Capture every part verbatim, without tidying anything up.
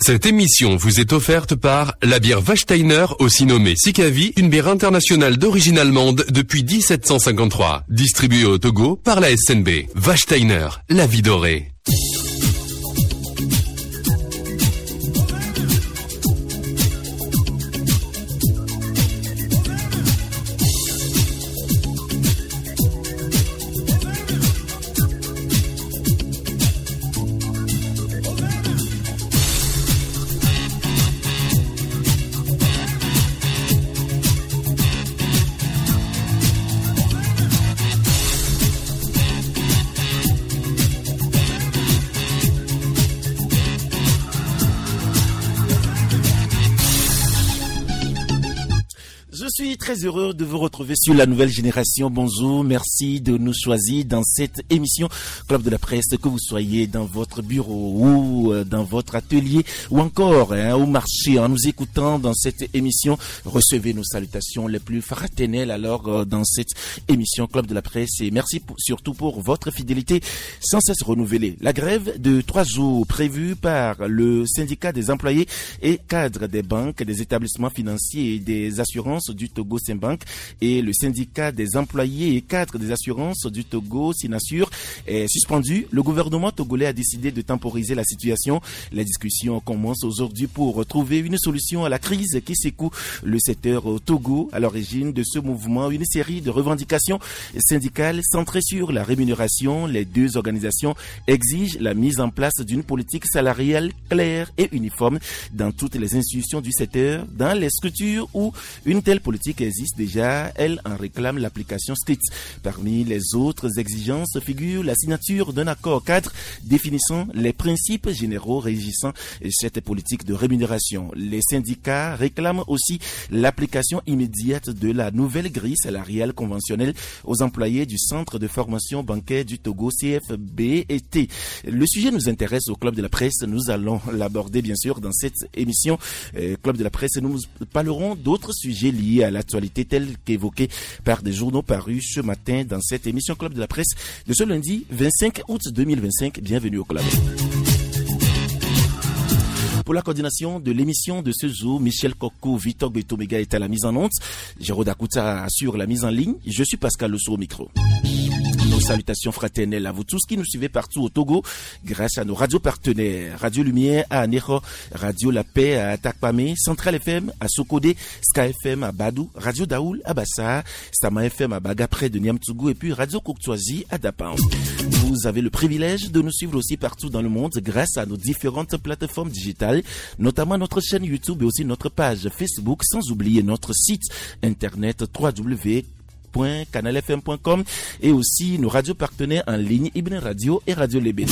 Cette émission vous est offerte par la bière Wachsteiner, aussi nommée Sikavi, une bière internationale d'origine allemande depuis dix-sept cent cinquante-trois. Distribuée au Togo par la S N B. Wachsteiner, la vie dorée. Très heureux de vous retrouver sur la nouvelle génération. Bonjour, merci de nous choisir dans cette émission Club de la Presse, que vous soyez dans votre bureau ou dans votre atelier ou encore hein, au marché en nous écoutant dans cette émission. Recevez nos salutations les plus fraternelles alors euh, dans cette émission Club de la Presse et merci pour, surtout pour votre fidélité sans cesse renouvelée. La grève de trois jours prévue par le syndicat des employés et cadres des banques, des établissements financiers et des assurances du Togo Simbank et le syndicat des employés et cadres des assurances du Togo Sinasur est suspendu. Le gouvernement togolais a décidé de temporiser la situation. Les discussions commencent aujourd'hui pour trouver une solution à la crise qui secoue le secteur au Togo. À l'origine de ce mouvement, une série de revendications syndicales centrées sur la rémunération. Les deux organisations exigent la mise en place d'une politique salariale claire et uniforme dans toutes les institutions du secteur. Dans les structures où une telle politique existe déjà, elle en réclame l'application stricte. Parmi les autres exigences figure la signature d'un accord cadre définissant les principes généraux régissant cette politique de rémunération. Les syndicats réclament aussi l'application immédiate de la nouvelle grille salariale conventionnelle aux employés du centre de formation bancaire du Togo C F B et T. Le sujet nous intéresse au Club de la Presse. Nous allons l'aborder bien sûr dans cette émission euh, Club de la Presse. Nous parlerons d'autres sujets liés à l'actualité telle qu'évoquée par des journaux parus ce matin dans cette émission Club de la Presse de ce lundi vingt-cinq août deux mille vingt-cinq. Bienvenue au Club. Pour la coordination de l'émission de ce jour, Michel Koko, Victor Betomega est à la mise en onde. Jérôme Dakuta assure la mise en ligne. Je suis Pascal Lesso au micro. Nos salutations fraternelles à vous tous qui nous suivez partout au Togo grâce à nos radios partenaires. Radio Lumière à Anejo, Radio La Paix à Takpame, Central F M à Sokodé, Ska F M à Badou, Radio Daoul à Bassa, Stama F M à Baga près de Niamtougou et puis Radio Kouktoazi à Dapan. Vous avez le privilège de nous suivre aussi partout dans le monde grâce à nos différentes plateformes digitales, notamment notre chaîne YouTube et aussi notre page Facebook, sans oublier notre site internet w w w point canal f m point com et aussi nos radios partenaires en ligne Ibn Radio et Radio Lébéné.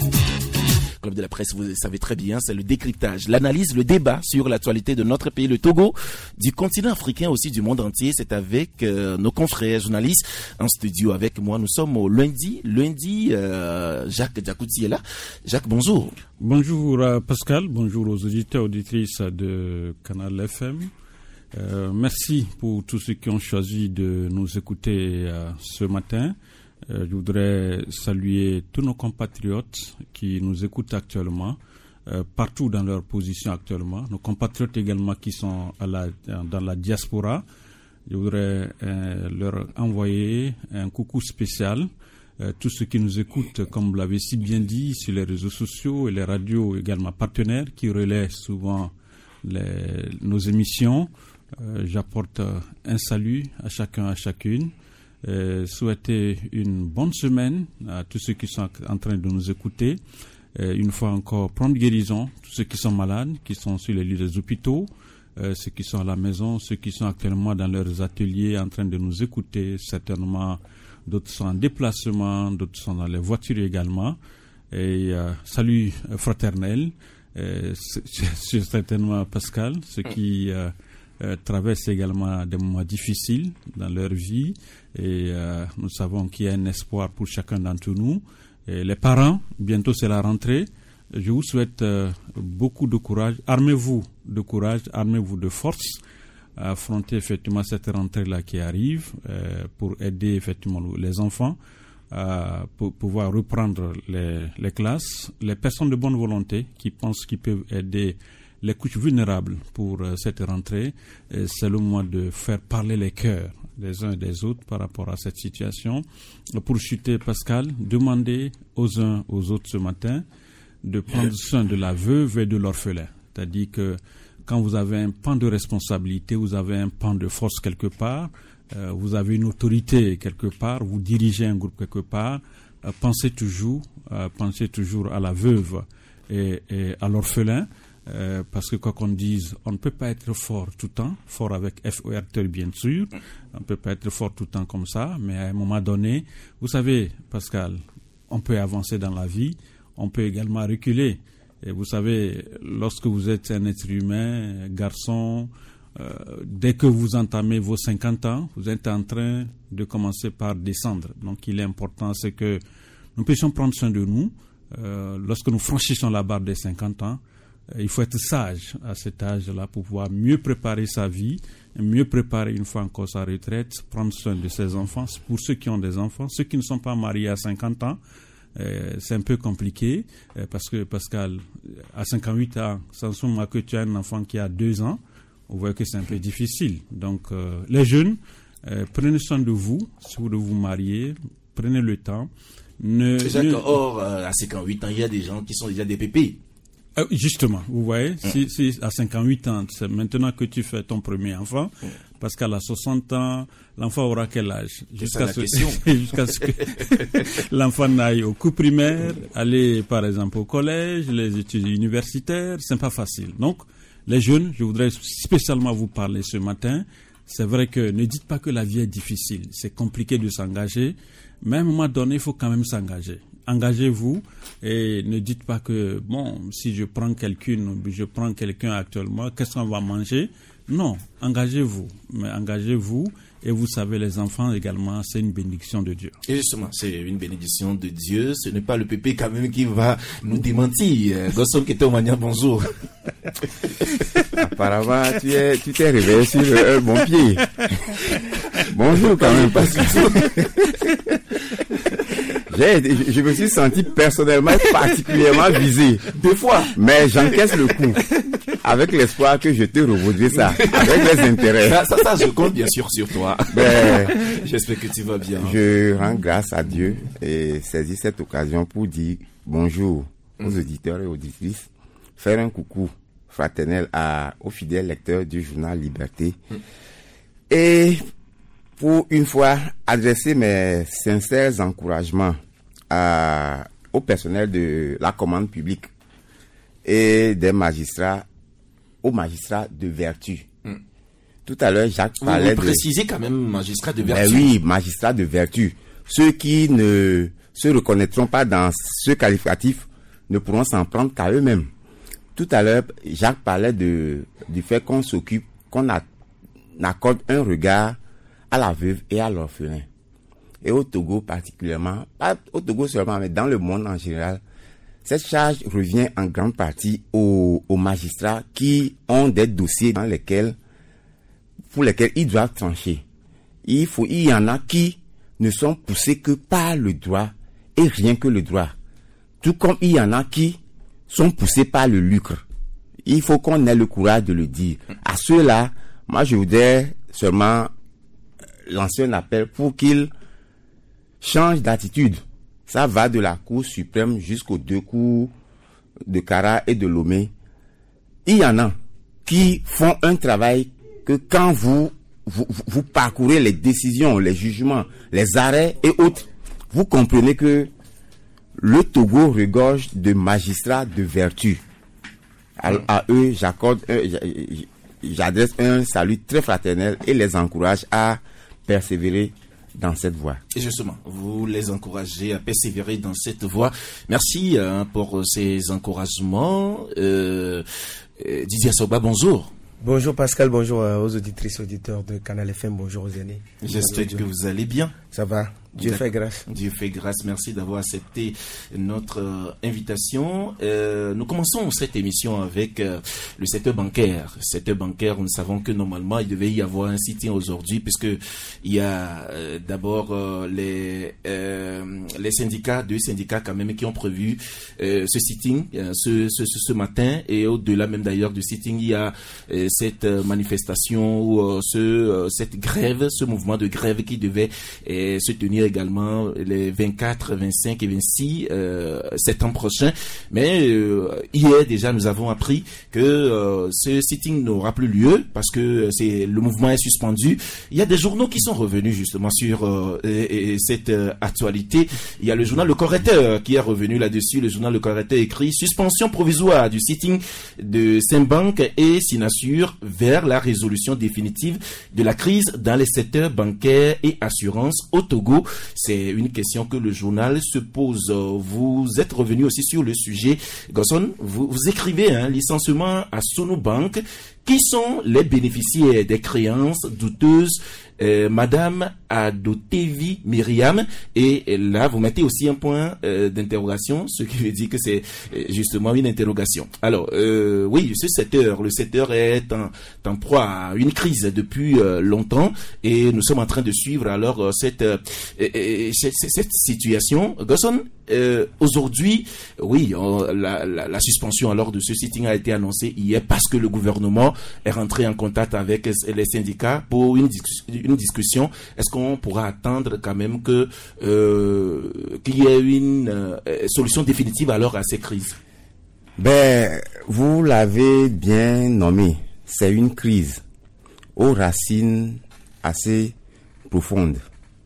Club de la Presse, vous le savez très bien, c'est le décryptage, l'analyse, le débat sur l'actualité de notre pays, le Togo, du continent africain aussi du monde entier. C'est avec euh, nos confrères journalistes en studio avec moi. Nous sommes au lundi, lundi, euh, Jacques Diakouti est là. Jacques, bonjour. Bonjour euh, Pascal, bonjour aux auditeurs, auditrices de Canal F M. Euh, merci pour tous ceux qui ont choisi de nous écouter euh, ce matin. Euh, je voudrais saluer tous nos compatriotes qui nous écoutent actuellement, euh, partout dans leur position actuellement. Nos compatriotes également qui sont à la, dans la diaspora. Je voudrais euh, leur envoyer un coucou spécial. Euh, tous ceux qui nous écoutent, comme vous l'avez si bien dit, sur les réseaux sociaux et les radios également partenaires qui relaient souvent les, nos émissions. Euh, j'apporte euh, un salut à chacun, à chacune. Euh, souhaiter une bonne semaine à tous ceux qui sont en train de nous écouter. Euh, une fois encore, prendre guérison, tous ceux qui sont malades, qui sont sur les lits des hôpitaux, euh, ceux qui sont à la maison, ceux qui sont actuellement dans leurs ateliers en train de nous écouter, certainement. D'autres sont en déplacement, d'autres sont dans les voitures également. Et euh, salut euh, fraternel. Euh, c'est, c'est certainement Pascal, ceux qui euh, euh, traversent également des moments difficiles dans leur vie. Et euh, nous savons qu'il y a un espoir pour chacun d'entre nous. Et les parents, bientôt c'est la rentrée. Je vous souhaite euh, beaucoup de courage. Armez-vous de courage, armez-vous de force à affronter effectivement cette rentrée-là qui arrive euh, pour aider effectivement les enfants euh, pour pouvoir reprendre les, les classes. Les personnes de bonne volonté qui pensent qu'ils peuvent aider les couches vulnérables pour euh, cette rentrée, et c'est le moment de faire parler les cœurs des uns et des autres par rapport à cette situation. Pour chuter, Pascal, demandez aux uns aux autres ce matin de prendre soin de la veuve et de l'orphelin. C'est-à-dire que quand vous avez un pan de responsabilité, vous avez un pan de force quelque part, euh, vous avez une autorité quelque part, vous dirigez un groupe quelque part, euh, pensez toujours, euh, pensez toujours à la veuve et, et à l'orphelin, euh, parce que quoi qu'on dise, on ne peut pas être fort tout le temps, fort avec F O R T bien sûr, on ne peut pas être fort tout le temps comme ça, mais à un moment donné, vous savez, Pascal, on peut avancer dans la vie, on peut également reculer. Et vous savez, lorsque vous êtes un être humain, garçon, euh, dès que vous entamez vos cinquante ans, vous êtes en train de commencer par descendre. Donc il est important, c'est que nous puissions prendre soin de nous. Euh, lorsque nous franchissons la barre des cinquante ans, euh, il faut être sage à cet âge-là pour pouvoir mieux préparer sa vie, mieux préparer une fois encore sa retraite, prendre soin de ses enfants. Pour ceux qui ont des enfants, ceux qui ne sont pas mariés à cinquante ans, Euh, c'est un peu compliqué euh, parce que Pascal, à cinquante-huit ans, sans somme que tu as un enfant qui a deux ans, on voit que c'est un peu difficile. Donc, euh, les jeunes, euh, prenez soin de vous, si vous devez vous marier, prenez le temps. Ne, Jacques, ne... or, euh, à cinquante-huit ans, il y a des gens qui sont déjà des pépés. Euh, justement, vous voyez, mmh. si, si à cinquante-huit ans, c'est maintenant que tu fais ton premier enfant, mmh. parce qu'à soixante ans, l'enfant aura quel âge? Jusqu'à ce, jusqu'à ce que l'enfant n'aille au cours primaire, aller par exemple au collège, les études universitaires, c'est pas facile. Donc, les jeunes, je voudrais spécialement vous parler ce matin. C'est vrai que ne dites pas que la vie est difficile, c'est compliqué de s'engager, mais à un moment donné, il faut quand même s'engager. Engagez-vous et ne dites pas que, bon, si je prends quelqu'un, je prends quelqu'un actuellement, qu'est-ce qu'on va manger? Non, engagez-vous, mais engagez-vous et vous savez, les enfants également, c'est une bénédiction de Dieu. Et justement, c'est une bénédiction de Dieu, ce n'est pas le pépé quand même qui va nous démentir. Gosson qui était au manière, bonjour. Apparemment, tu es, tu t'es réveillé sur un bon pied. Bonjour quand même, parce que J'ai, je me suis senti personnellement particulièrement visé. Deux fois. Mais j'encaisse le coup. Avec l'espoir que je te revaudrai ça. Avec les intérêts. Ça, ça, ça, je compte bien sûr sur toi. Ben, j'espère que tu vas bien. Je rends grâce à Dieu et saisis cette occasion pour dire bonjour aux mmh. auditeurs et auditrices. Faire un coucou fraternel à, aux fidèles lecteurs du journal Liberté. Mmh. Et pour une fois, adresser mes sincères encouragements à, au personnel de la commande publique et des magistrats, aux magistrats de vertu. Mm. Tout à l'heure, Jacques vous parlait vous de... précisez quand même magistrats de vertu. Ben oui, magistrats de vertu. Ceux qui ne se reconnaîtront pas dans ce qualificatif ne pourront s'en prendre qu'à eux-mêmes. Tout à l'heure, Jacques parlait de, du fait qu'on s'occupe, qu'on a, accorde un regard à la veuve et à l'orphelin. Et au Togo particulièrement, pas au Togo seulement, mais dans le monde en général, cette charge revient en grande partie aux, aux magistrats qui ont des dossiers dans lesquels, pour lesquels ils doivent trancher. Il faut, il y en a qui ne sont poussés que par le droit et rien que le droit. Tout comme il y en a qui sont poussés par le lucre. Il faut qu'on ait le courage de le dire. À ceux-là, moi je voudrais seulement lancer un appel pour qu'ils changent d'attitude. Ça va de la Cour suprême jusqu'aux deux cours de Kara et de Lomé. Il y en a qui font un travail que quand vous, vous, vous parcourez les décisions, les jugements, les arrêts et autres, vous comprenez que le Togo regorge de magistrats de vertu. À, à eux, j'accorde, un, j'adresse un salut très fraternel et les encourage à persévérer dans cette voie. Et justement, vous les encouragez à persévérer dans cette voie. Merci hein, pour ces encouragements. Euh, euh, Didier Soba, bonjour. Bonjour Pascal, bonjour aux auditrices, auditeurs de Canal F M, bonjour aux aînés. J'espère que vous allez bien. Ça va, Dieu fait grâce. Dieu fait grâce. Merci d'avoir accepté notre euh, invitation. Euh, nous commençons cette émission avec euh, le secteur bancaire. Le secteur bancaire, nous savons que normalement, il devait y avoir un sitting aujourd'hui, puisque il y a euh, d'abord euh, les euh, les syndicats, deux syndicats quand même, qui ont prévu euh, ce sitting euh, ce, ce ce matin, et au-delà même d'ailleurs du sitting, il y a euh, cette euh, manifestation ou euh, ce euh, cette grève, ce mouvement de grève qui devait euh, se tenir également les vingt-quatre, vingt-cinq et vingt-six euh, septembre prochain. Mais euh, hier déjà nous avons appris que euh, ce sitting n'aura plus lieu parce que c'est le mouvement est suspendu. Il y a des journaux qui sont revenus justement sur euh, et, et cette euh, actualité. Il y a le journal Le Correcteur qui est revenu là-dessus. Le journal Le Correcteur écrit: suspension provisoire du sitting de Saint-Bank et Sinasur vers la résolution définitive de la crise dans les secteurs bancaires et assurances au Togo. C'est une question que le journal se pose. Vous êtes revenu aussi sur le sujet. Gosson, vous, vous écrivez un hein, licenciement à Sunu Bank. Qui sont les bénéficiaires des créances douteuses? Euh, Madame Adotevi Myriam, et là vous mettez aussi un point euh, d'interrogation, ce qui veut dire que c'est euh, justement une interrogation. Alors euh, oui, ce secteur, le secteur est en, en proie à une crise depuis euh, longtemps, et nous sommes en train de suivre alors euh, cette, euh, euh, cette cette situation. Gosson, euh, aujourd'hui, oui, on, la, la, la suspension alors de ce sitting a été annoncée hier parce que le gouvernement est rentré en contact avec les syndicats pour une discussion. Une discussion. Est-ce qu'on pourra attendre quand même que euh, qu'il y ait une euh, solution définitive alors à ces crises? Ben, vous l'avez bien nommé. C'est une crise aux racines assez profondes.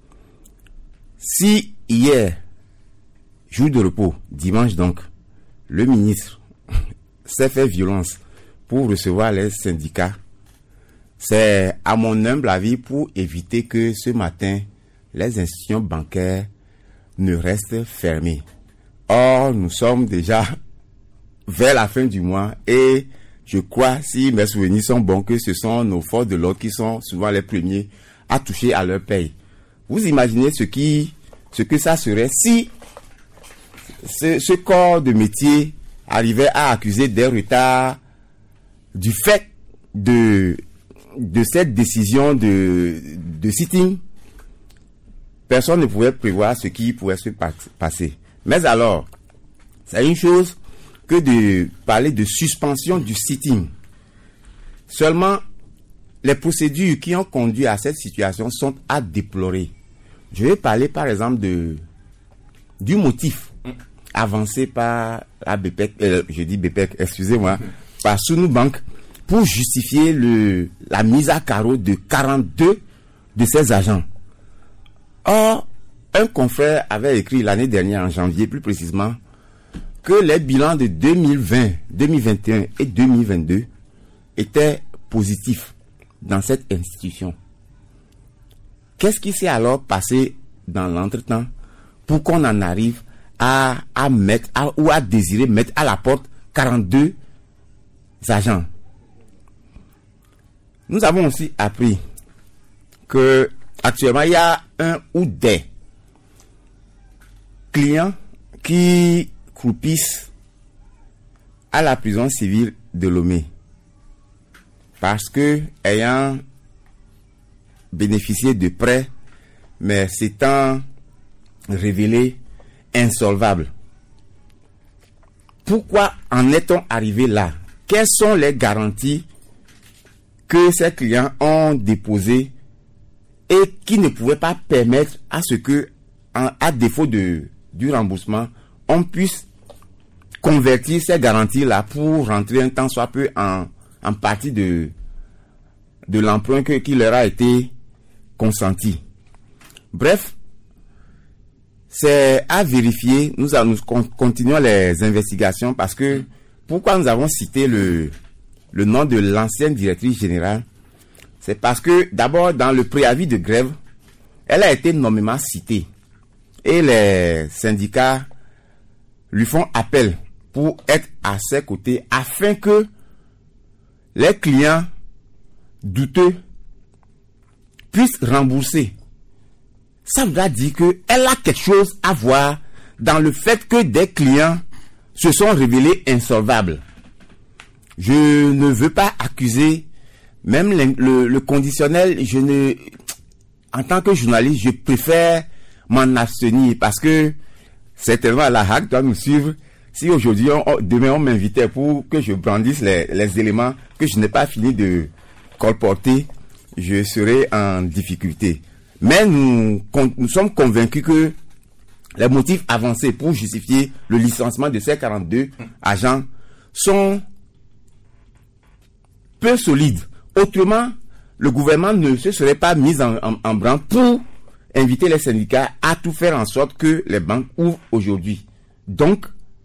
Si hier, jour de repos, dimanche donc, le ministre s'est fait violence pour recevoir les syndicats, c'est à mon humble avis pour éviter que ce matin, les institutions bancaires ne restent fermées. Or, nous sommes déjà vers la fin du mois et je crois, si mes souvenirs sont bons, que ce sont nos forces de l'ordre qui sont souvent les premiers à toucher à leur paye. Vous imaginez ce qui, ce que ça serait si ce, ce corps de métier arrivait à accuser des retards du fait de de cette décision de, de sitting. Personne ne pouvait prévoir ce qui pourrait se passer. Mais alors, c'est une chose que de parler de suspension du sitting. Seulement, les procédures qui ont conduit à cette situation sont à déplorer. Je vais parler par exemple de du motif avancé par la B P E C, euh, je dis B P E C, excusez-moi, par Sunu Bank, pour justifier le, la mise à carreau de quarante-deux de ses agents. Or, un confrère avait écrit l'année dernière, en janvier plus précisément, que les bilans de deux mille vingt, deux mille vingt et un et deux mille vingt-deux étaient positifs dans cette institution. Qu'est-ce qui s'est alors passé dans l'entretemps pour qu'on en arrive à, à mettre à, ou à désirer mettre à la porte quarante-deux agents? Nous avons aussi appris que actuellement il y a un ou des clients qui croupissent à la prison civile de Lomé parce que ayant bénéficié de prêts mais s'étant révélés insolvables. Pourquoi en est-on arrivé là? Quelles sont les garanties que ces clients ont déposées et qui ne pouvaient pas permettre à ce que, en, à défaut de, du remboursement, on puisse convertir ces garanties-là pour rentrer un temps soit peu en, en partie de, de l'emprunt que, qui leur a été consenti. Bref, c'est à vérifier. Nous, nous continuons les investigations parce que pourquoi nous avons cité le le nom de l'ancienne directrice générale, c'est parce que d'abord dans le préavis de grève, elle a été nommément citée et les syndicats lui font appel pour être à ses côtés afin que les clients douteux puissent rembourser ça voudra dire qu'elle a quelque chose à voir dans le fait que des clients se sont révélés insolvables. Je ne veux pas accuser, même le, le, le conditionnel, je ne, en tant que journaliste, je préfère m'en abstenir parce que certainement la H A C doit nous suivre. Si aujourd'hui, on, demain, on m'invitait pour que je brandisse les, les éléments que je n'ai pas fini de colporter, je serai en difficulté. Mais nous, nous sommes convaincus que les motifs avancés pour justifier le licenciement de ces quarante-deux agents sont peu solides. Autrement, le gouvernement ne se serait pas mis en, en, en branle pour inviter les syndicats à tout faire en sorte que les banques ouvrent aujourd'hui. Donc,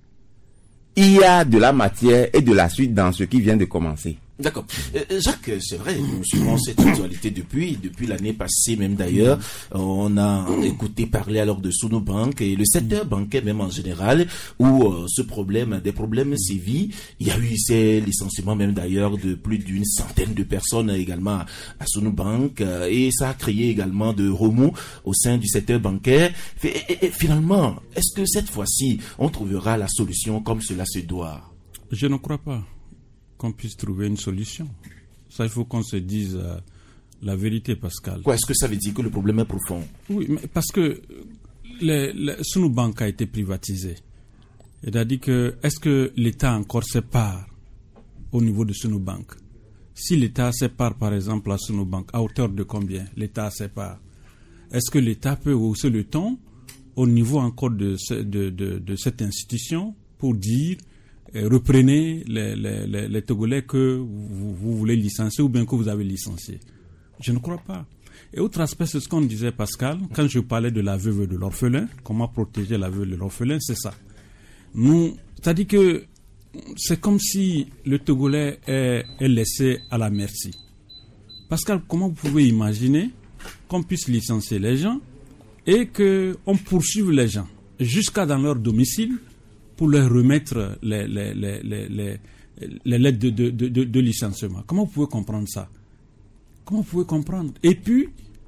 il y a de la matière et de la suite dans ce qui vient de commencer. D'accord. Euh, Jacques, c'est vrai, nous suivons cette actualité depuis, depuis l'année passée même d'ailleurs. On a écouté parler alors de Sunubank et le secteur bancaire même en général, où euh, ce problème, des problèmes sévit. Il y a eu ces licenciements même d'ailleurs de plus d'une centaine de personnes également à Sunubank euh, et ça a créé également de remous au sein du secteur bancaire. Et, et, et finalement, est-ce que cette fois-ci, on trouvera la solution comme cela se doit? Je ne crois pas qu'on puisse trouver une solution. Ça, il faut qu'on se dise euh, la vérité, Pascal. Quoi, est-ce que ça veut dire que le problème est profond? Oui, mais parce que le, le Sunubank a été privatisé. C'est-à-dire que, est-ce que l'État encore sépare au niveau de Sunubank? Si l'État sépare, par exemple, la Sunubank, à hauteur de combien l'État sépare? Est-ce que l'État peut hausser le ton au niveau encore de, de, de, de cette institution pour dire reprenez les, les, les, les Togolais que vous, vous voulez licencier ou bien que vous avez licencié? Je ne crois pas. Et autre aspect, c'est ce qu'on disait, Pascal, quand je parlais de la veuve et de l'orphelin, comment protéger la veuve et l'orphelin, c'est ça. Nous, c'est-à-dire que c'est comme si le Togolais est, est laissé à la merci. Pascal, comment vous pouvez imaginer qu'on puisse licencier les gens et qu'on poursuive les gens jusqu'à dans leur domicile pour leur remettre les, les, les, les, les, les lettres de, de, de, de licenciement? Comment vous pouvez comprendre ça? Comment vous pouvez comprendre? Et puis,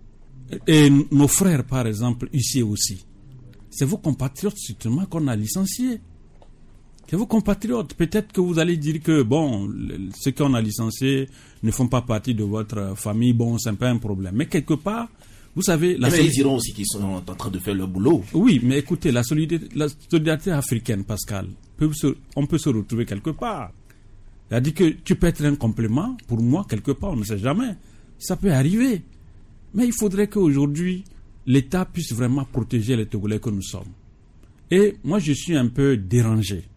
et nos frères, par exemple, ici aussi, c'est vos compatriotes, justement, qu'on a licenciés. C'est vos compatriotes. Peut-être que vous allez dire que, bon, ceux qu'on a licenciés ne font pas partie de votre famille. Bon, c'est pas un problème. Mais quelque part, vous savez... La mais solid... ils diront aussi qu'ils sont en train de faire leur boulot. Oui, mais écoutez, la solidarité, la solidarité africaine, Pascal, peut se, on peut se retrouver quelque part. C'est-à-dire que tu peux être un complément, pour moi, quelque part, on ne sait jamais. Ça peut arriver. Mais il faudrait qu'aujourd'hui, l'État puisse vraiment protéger les Togolais que nous sommes. Et moi, je suis un peu dérangé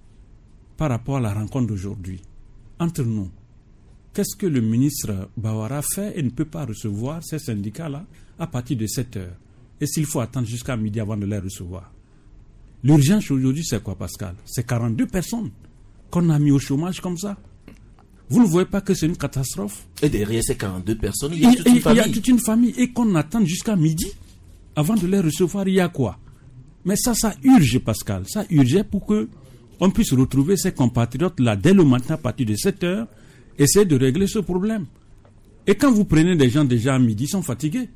par rapport à la rencontre d'aujourd'hui. Entre nous, qu'est-ce que le ministre Bawara fait et ne peut pas recevoir ces syndicats-là à partir de sept heures? Et s'il faut attendre jusqu'à midi avant de les recevoir? L'urgence aujourd'hui, c'est quoi, Pascal? C'est quarante-deux personnes qu'on a mis au chômage comme ça. Vous ne voyez pas que c'est une catastrophe? Et derrière ces quarante-deux personnes, il y a, toute, et, une famille. Il y a toute une famille. Et qu'on attend jusqu'à midi avant de les recevoir, il y a quoi? Mais ça, ça urge, Pascal. Ça urgeait pour que on puisse retrouver ces compatriotes-là dès le matin à partir de sept heures, essayer de régler ce problème. Et quand vous prenez des gens déjà à midi, ils sont fatigués.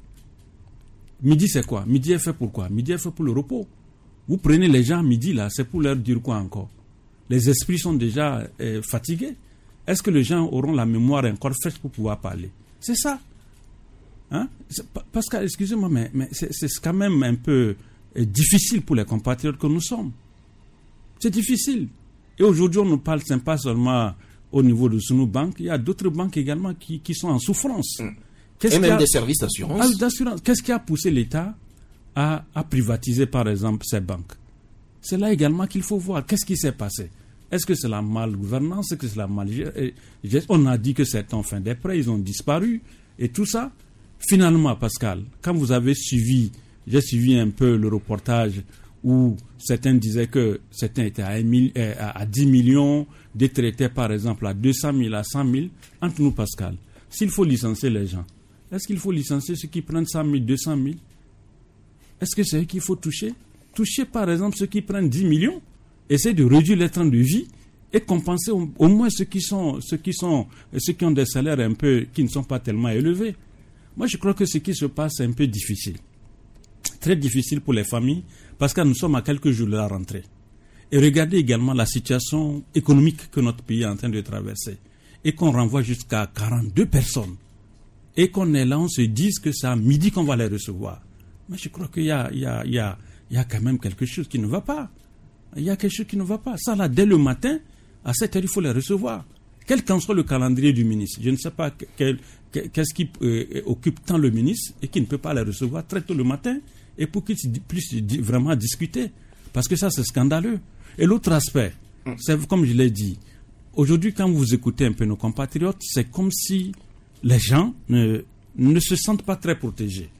Midi, c'est quoi? Midi est fait pour quoi? Midi est fait pour le repos. Vous prenez les gens à midi, là, c'est pour leur dire quoi encore? Les esprits sont déjà euh, fatigués. Est-ce que les gens auront la mémoire encore fraîche pour pouvoir parler? C'est ça. Hein? Pascal, excusez-moi, mais, mais c'est, c'est quand même un peu euh, difficile pour les compatriotes que nous sommes. C'est difficile. Et aujourd'hui, on ne parle pas seulement au niveau de Sunubank, il y a d'autres banques également qui, qui sont en souffrance. Mmh. Et même a, des services d'assurance. Ah, d'assurance. Qu'est-ce qui a poussé l'État à, à privatiser, par exemple, ces banques? C'est là également qu'il faut voir. Qu'est-ce qui s'est passé? Est-ce que c'est la malgouvernance? Est-ce que c'est la mal... On a dit que certains ont fait des prêts, ils ont disparu. Et tout ça, finalement, Pascal, quand vous avez suivi, j'ai suivi un peu le reportage où certains disaient que certains étaient à, un mille, à dix millions, d'autres étaient par exemple à deux cent mille, à cent mille. Entre nous, Pascal, s'il faut licencier les gens, est-ce qu'il faut licencier ceux qui prennent cent mille, deux cent mille? Est-ce que c'est eux qu'il faut toucher? Toucher par exemple ceux qui prennent dix millions, essayer de réduire les trains de vie et compenser au, au moins ceux qui sont, ceux qui sont, ceux qui ont des salaires un peu, qui ne sont pas tellement élevés. Moi, je crois que ce qui se passe est un peu difficile. très difficile pour les familles parce que nous sommes à quelques jours de la rentrée. Et regardez également la situation économique que notre pays est en train de traverser et qu'on renvoie jusqu'à quarante-deux personnes et qu'on est là, on se dit que c'est à midi qu'on va les recevoir. Mais je crois qu'il y a, il y a, il y a, il y a quand même quelque chose qui ne va pas. Il y a quelque chose qui ne va pas. Ça là, dès le matin, à sept heures, il faut les recevoir. Quel qu'en soit le calendrier du ministre, je ne sais pas quel, qu'est-ce qui euh, occupe tant le ministre et qui ne peut pas les recevoir très tôt le matin et pour qu'ils puissent vraiment discuter. Parce que ça, c'est scandaleux. Et l'autre aspect, c'est comme je l'ai dit, aujourd'hui, quand vous écoutez un peu nos compatriotes, c'est comme si les gens ne, ne se sentent pas très protégés.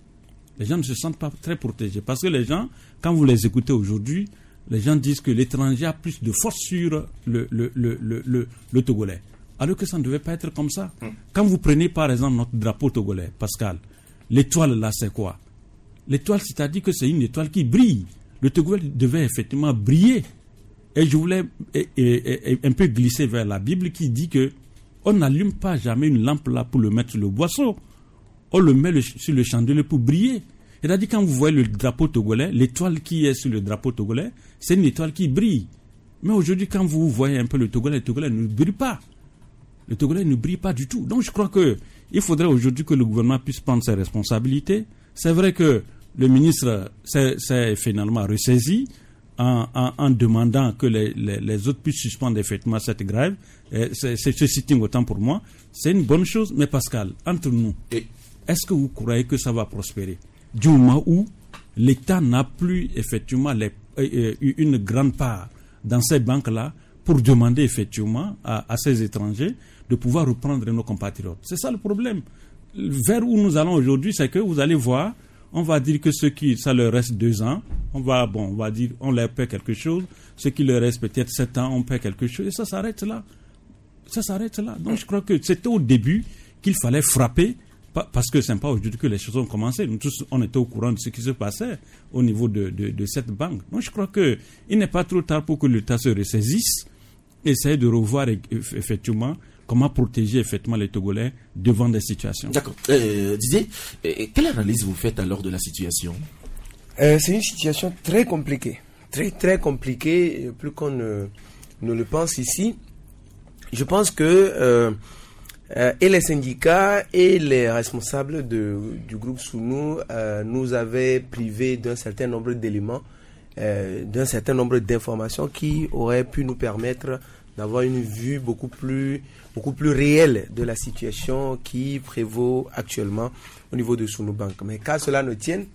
Les gens ne se sentent pas très protégés. Parce que les gens, quand vous les écoutez aujourd'hui, les gens disent que l'étranger a plus de force sur le, le, le, le, le, le Togolais. Alors que ça ne devait pas être comme ça. Mm. Quand vous prenez par exemple notre drapeau togolais, Pascal, l'étoile là c'est quoi? L'étoile, c'est-à-dire que c'est une étoile qui brille. Le Togolais devait effectivement briller. Et je voulais et, et, et, un peu glisser vers la Bible qui dit que on n'allume pas jamais une lampe là pour le mettre sur le boisseau. On le met le, sur le chandelier pour briller. C'est-à-dire quand vous voyez le drapeau togolais, l'étoile qui est sur le drapeau togolais, c'est une étoile qui brille. Mais aujourd'hui, quand vous voyez un peu le Togolais, le Togolais ne brille pas. Le Togolais ne brille pas du tout. Donc je crois qu'il faudrait aujourd'hui que le gouvernement puisse prendre ses responsabilités. C'est vrai que le ministre s'est, s'est finalement ressaisi en, en, en demandant que les, les, les autres puissent suspendre effectivement cette grève. Et c'est, c'est ce sitting autant pour moi. C'est une bonne chose. Mais Pascal, entre nous, est-ce que vous croyez que ça va prospérer? Du moment où l'État n'a plus effectivement les, euh, une grande part dans ces banques-là pour demander effectivement à, à ces étrangers de pouvoir reprendre nos compatriotes. C'est ça le problème. Vers où nous allons aujourd'hui, c'est que vous allez voir, on va dire que ceux qui, ça leur reste deux ans, on va, bon, on va dire, on leur paie quelque chose, ceux qui leur reste peut-être sept ans, on paie quelque chose, et ça s'arrête là. Ça s'arrête là. Donc je crois que c'était au début qu'il fallait frapper. Parce que ce n'est pas aujourd'hui que les choses ont commencé. Nous tous, on était au courant de ce qui se passait au niveau de, de, de cette banque. Donc je crois qu'il n'est pas trop tard pour que l'État se ressaisisse, essayer de revoir effectivement comment protéger effectivement les Togolais devant des situations. D'accord. Euh, Didier, euh, quelle analyse vous faites alors de la situation? euh, C'est une situation très compliquée. Très très compliquée, plus qu'on ne, ne le pense ici. Je pense que... Euh, Euh, et les syndicats et les responsables de, du groupe Sounou euh, nous avaient privés d'un certain nombre d'éléments, euh, d'un certain nombre d'informations qui auraient pu nous permettre d'avoir une vue beaucoup plus, beaucoup plus réelle de la situation qui prévaut actuellement au niveau de Sounou Bank. Mais qu'à cela ne tienne,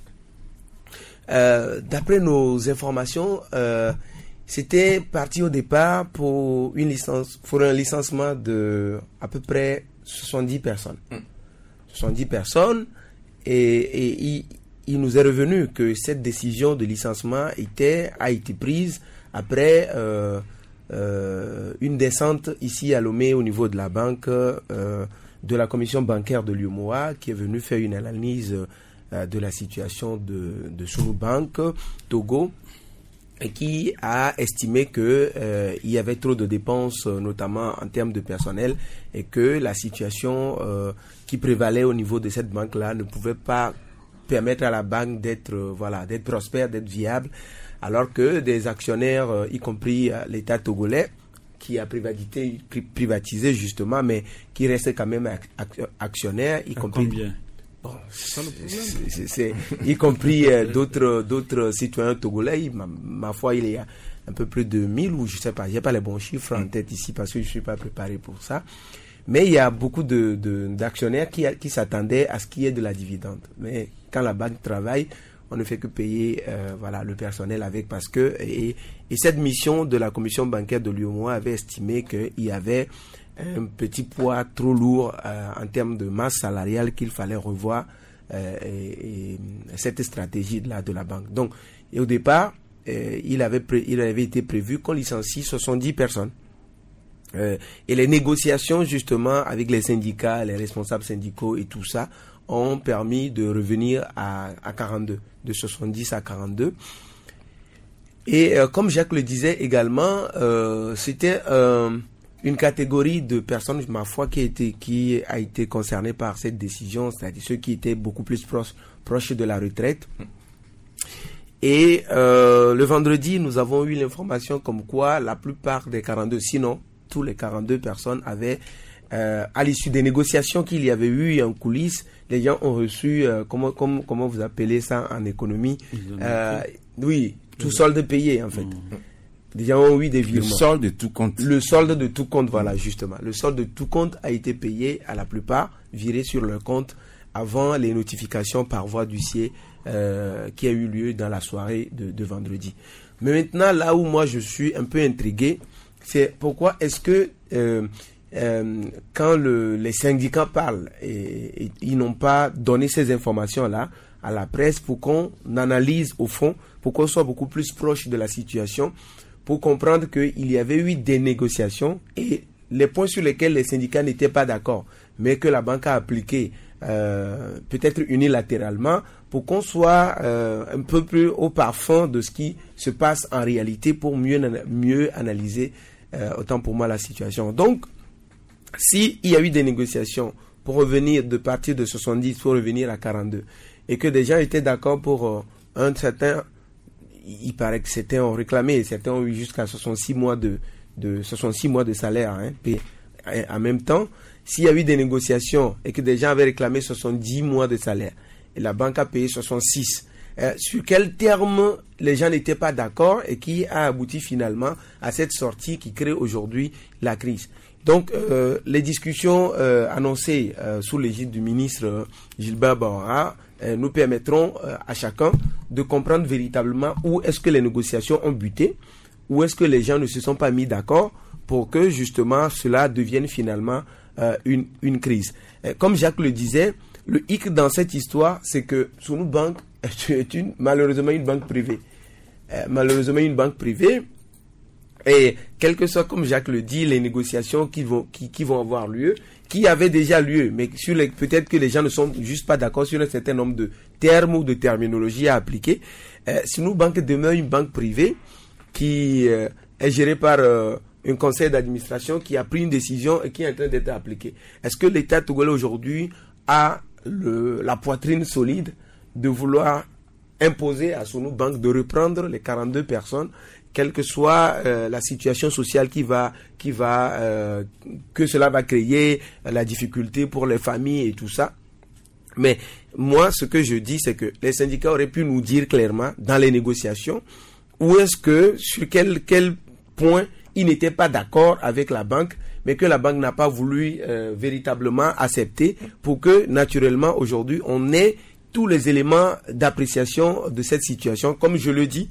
euh, d'après nos informations, euh, c'était parti au départ pour une licence, pour un licenciement de à peu près soixante-dix personnes. Mm. soixante-dix personnes et, et il, il nous est revenu que cette décision de licenciement était, a été prise après euh, euh, une descente ici à Lomé au niveau de la banque, euh, de la commission bancaire de l'U M O A qui est venue faire une analyse euh, de la situation de, de Sounou Bank, Togo, et qui a estimé que euh, il y avait trop de dépenses, notamment en termes de personnel, et que la situation euh, qui prévalait au niveau de cette banque-là ne pouvait pas permettre à la banque d'être euh, voilà d'être prospère, d'être viable, alors que des actionnaires, euh, y compris euh, l'État togolais, qui a privatisé, privatisé justement, mais qui restait quand même ac- actionnaire, y à compris. Combien? Bon, c'est, c'est, c'est, y compris euh, d'autres d'autres citoyens togolais. Ma, ma foi, il y a un peu plus de mille, ou je sais pas, j'ai pas les bons chiffres en tête ici parce que je suis pas préparé pour ça. Mais il y a beaucoup de, de d'actionnaires qui qui s'attendaient à ce qu'il y ait de la dividende. Mais quand la banque travaille, on ne fait que payer euh, voilà le personnel avec, parce que et, et cette mission de la commission bancaire de l'U M O A avait estimé qu'il y avait un petit poids trop lourd euh, en termes de masse salariale, qu'il fallait revoir euh, et, et cette stratégie là de la banque. Donc, et au départ, euh, il avait pré- il avait été prévu qu'on licencie soixante-dix personnes. Euh, et les négociations justement avec les syndicats, les responsables syndicaux et tout ça ont permis de revenir à, à quarante-deux, de soixante-dix à quarante-deux. Et euh, comme Jacques le disait également, euh, c'était euh, une catégorie de personnes, ma foi, qui a été, qui a été concernée par cette décision, c'est-à-dire ceux qui étaient beaucoup plus proches, proches de la retraite, Et euh, le vendredi, nous avons eu l'information comme quoi la plupart des quarante-deux, sinon tous les quarante-deux personnes avaient, euh, à l'issue des négociations qu'il y avait eu en coulisses, les gens ont reçu, euh, comment, comment, comment vous appelez ça en économie, euh, oui, tout solde payé en fait. Mmh. Les gens ont eu des virements. Le solde de tout compte. Le solde de tout compte, voilà, justement. Le solde de tout compte a été payé à la plupart, viré sur leur compte avant les notifications par voie d'huissier euh, qui a eu lieu dans la soirée de, de vendredi. Mais maintenant, là où moi je suis un peu intrigué, c'est pourquoi est-ce que euh, euh, quand le, les syndicats parlent et, et ils n'ont pas donné ces informations-là à la presse pour qu'on analyse au fond, pour qu'on soit beaucoup plus proche de la situation, pour comprendre qu'il y avait eu des négociations et les points sur lesquels les syndicats n'étaient pas d'accord, mais que la banque a appliqué euh, peut-être unilatéralement pour qu'on soit euh, un peu plus au parfum de ce qui se passe en réalité pour mieux, mieux analyser euh, autant pour moi la situation. Donc, s'il y a eu des négociations pour revenir de partir de soixante-dix pour revenir à quarante-deux et que des gens étaient d'accord pour euh, un certain, il paraît que certains ont réclamé, certains ont eu jusqu'à soixante-six mois de, de soixante-six mois de salaire, hein, et, et en même temps, s'il y a eu des négociations et que des gens avaient réclamé soixante-dix mois de salaire et la banque a payé soixante-six, euh, sur quel terme les gens n'étaient pas d'accord et qui a abouti finalement à cette sortie qui crée aujourd'hui la crise. Donc, euh, les discussions euh, annoncées euh, sous l'égide du ministre euh, Gilbert Bahora euh, nous permettront euh, à chacun de comprendre véritablement où est-ce que les négociations ont buté, où est-ce que les gens ne se sont pas mis d'accord pour que justement cela devienne finalement euh, une, une crise. Euh, comme Jacques le disait, le hic dans cette histoire, c'est que Sunu Bank est une, malheureusement une banque privée. Euh, malheureusement une banque privée. Et quel que soit, comme Jacques le dit, les négociations qui vont, qui, qui vont avoir lieu, qui avaient déjà lieu, mais sur les, peut-être que les gens ne sont juste pas d'accord sur un certain nombre de termes ou de terminologies à appliquer. Euh, Sunu Bank demeure une banque privée qui euh, est gérée par euh, un conseil d'administration qui a pris une décision et qui est en train d'être appliquée. Est-ce que l'État togolais aujourd'hui a le, la poitrine solide de vouloir imposer à Sunu Bank de reprendre les quarante-deux personnes, quelle que soit euh, la situation sociale qui va, qui va, euh, que cela va créer, euh, la difficulté pour les familles et tout ça. Mais moi, ce que je dis, c'est que les syndicats auraient pu nous dire clairement dans les négociations où est-ce que, sur quel, quel point ils n'étaient pas d'accord avec la banque, mais que la banque n'a pas voulu euh, véritablement accepter pour que, naturellement, aujourd'hui, on ait tous les éléments d'appréciation de cette situation. Comme je le dis,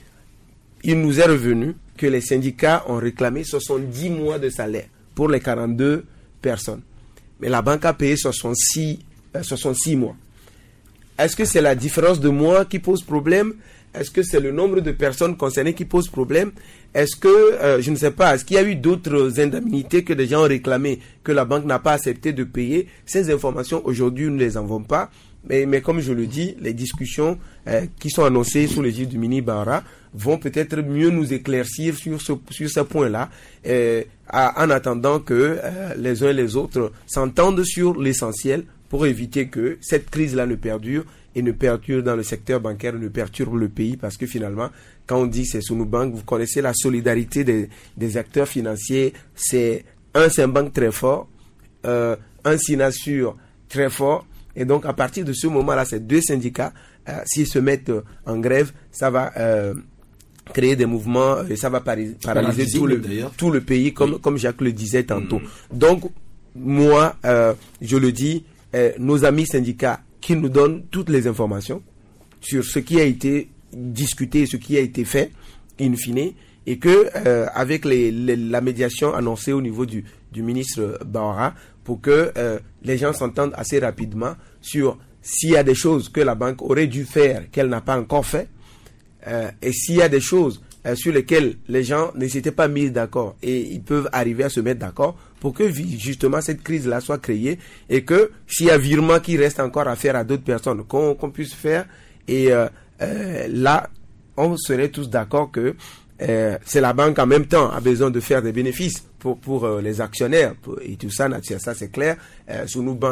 il nous est revenu que les syndicats ont réclamé soixante-dix mois de salaire pour les quarante-deux personnes. Mais la banque a payé soixante-six, euh, soixante-six mois. Est-ce que c'est la différence de mois qui pose problème? Est-ce que c'est le nombre de personnes concernées qui pose problème? Est-ce que, euh, je ne sais pas, est-ce qu'il y a eu d'autres indemnités que des gens ont réclamées que la banque n'a pas accepté de payer? Ces informations, aujourd'hui, nous ne les avons pas. Mais, mais comme je le dis, les discussions euh, qui sont annoncées sous l'égide du ministre Bahora vont peut-être mieux nous éclaircir sur ce, sur ce point-là, euh, à, en attendant que euh, les uns et les autres s'entendent sur l'essentiel pour éviter que cette crise-là ne perdure et ne perdure dans le secteur bancaire, ne perturbe le pays, parce que finalement, quand on dit c'est Sunu Bank, vous connaissez la solidarité des, des acteurs financiers, c'est un Simbank très fort, euh, un Sinasur très fort. Et donc, à partir de ce moment-là, ces deux syndicats, euh, s'ils se mettent euh, en grève, ça va euh, créer des mouvements et ça va paralyser, paralyser tout, le, tout le pays, comme, oui. comme Jacques le disait tantôt. Mmh. Donc, moi, euh, je le dis, euh, nos amis syndicats qui nous donnent toutes les informations sur ce qui a été discuté, ce qui a été fait, in fine, et que euh, avec les, les, la médiation annoncée au niveau du, du ministre Bahora, pour que euh, les gens s'entendent assez rapidement sur s'il y a des choses que la banque aurait dû faire, qu'elle n'a pas encore fait, euh, et s'il y a des choses euh, sur lesquelles les gens ne s'étaient pas mis d'accord, et ils peuvent arriver à se mettre d'accord pour que justement cette crise-là soit créée, et que s'il y a virement qui reste encore à faire à d'autres personnes, qu'on, qu'on puisse faire, et euh, euh, là, on serait tous d'accord que Euh, c'est la banque en même temps a besoin de faire des bénéfices pour pour euh, les actionnaires pour, et tout ça, ça c'est clair. Euh, Sunu Bank,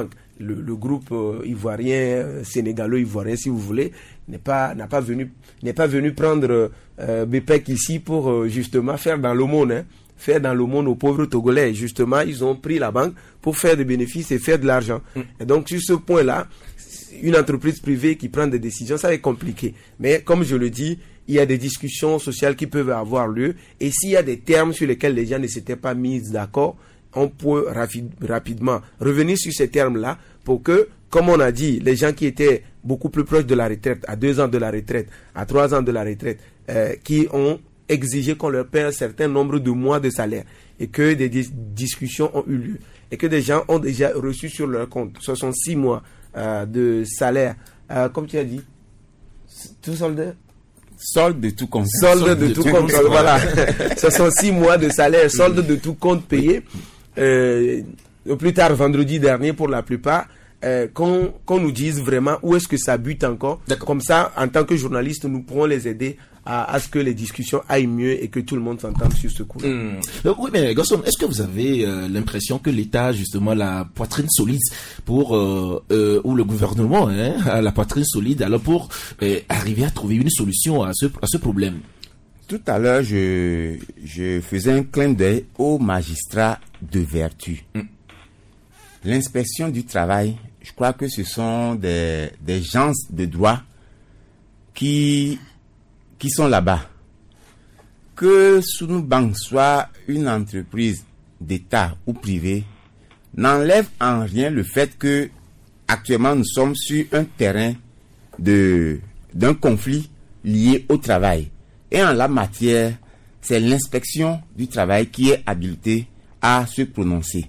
le, le groupe euh, ivoirien, euh, sénégalo-ivoirien, si vous voulez, n'est pas, n'a pas venu, n'est pas venu prendre euh, B P E C ici pour euh, justement faire dans l'aumône, hein, faire dans l'aumône aux pauvres Togolais. Justement, ils ont pris la banque pour faire des bénéfices et faire de l'argent. Mm. Et donc, sur ce point-là, une entreprise privée qui prend des décisions, ça va être compliqué. Mais comme je le dis, il y a des discussions sociales qui peuvent avoir lieu. Et s'il y a des termes sur lesquels les gens ne s'étaient pas mis d'accord, on peut rapi- rapidement revenir sur ces termes-là pour que, comme on a dit, les gens qui étaient beaucoup plus proches de la retraite, à deux ans de la retraite, à trois ans de la retraite, euh, qui ont exigé qu'on leur paie un certain nombre de mois de salaire et que des dis- discussions ont eu lieu et que des gens ont déjà reçu sur leur compte soixante-six mois euh, de salaire, euh, comme tu as dit, tout solde Solde de tout compte. Solde, solde de, de tout, tout compte, compte voilà. soixante-six mois de salaire, solde de tout compte payé. Euh, au plus tard vendredi dernier pour la plupart, euh, qu'on, qu'on nous dise vraiment où est-ce que ça bute encore. D'accord. Comme ça, en tant que journaliste, nous pourrons les aider à, à ce que les discussions aillent mieux et que tout le monde s'entende sur ce coup. Mmh. Donc, oui, mais Gaston, est-ce que vous avez euh, l'impression que l'État, justement, la poitrine solide pour euh, euh, ou le gouvernement hein, a la poitrine solide alors pour euh, arriver à trouver une solution à ce à ce problème? Tout à l'heure, je je faisais un clin d'œil aux magistrats de vertu. Mm. L'inspection du travail, je crois que ce sont des, des gens de droit qui, qui sont là-bas. Que Sunu-Bank soit une entreprise d'État ou privée, n'enlève en rien le fait que actuellement nous sommes sur un terrain de, d'un conflit lié au travail. Et en la matière, c'est l'inspection du travail qui est habilitée à se prononcer.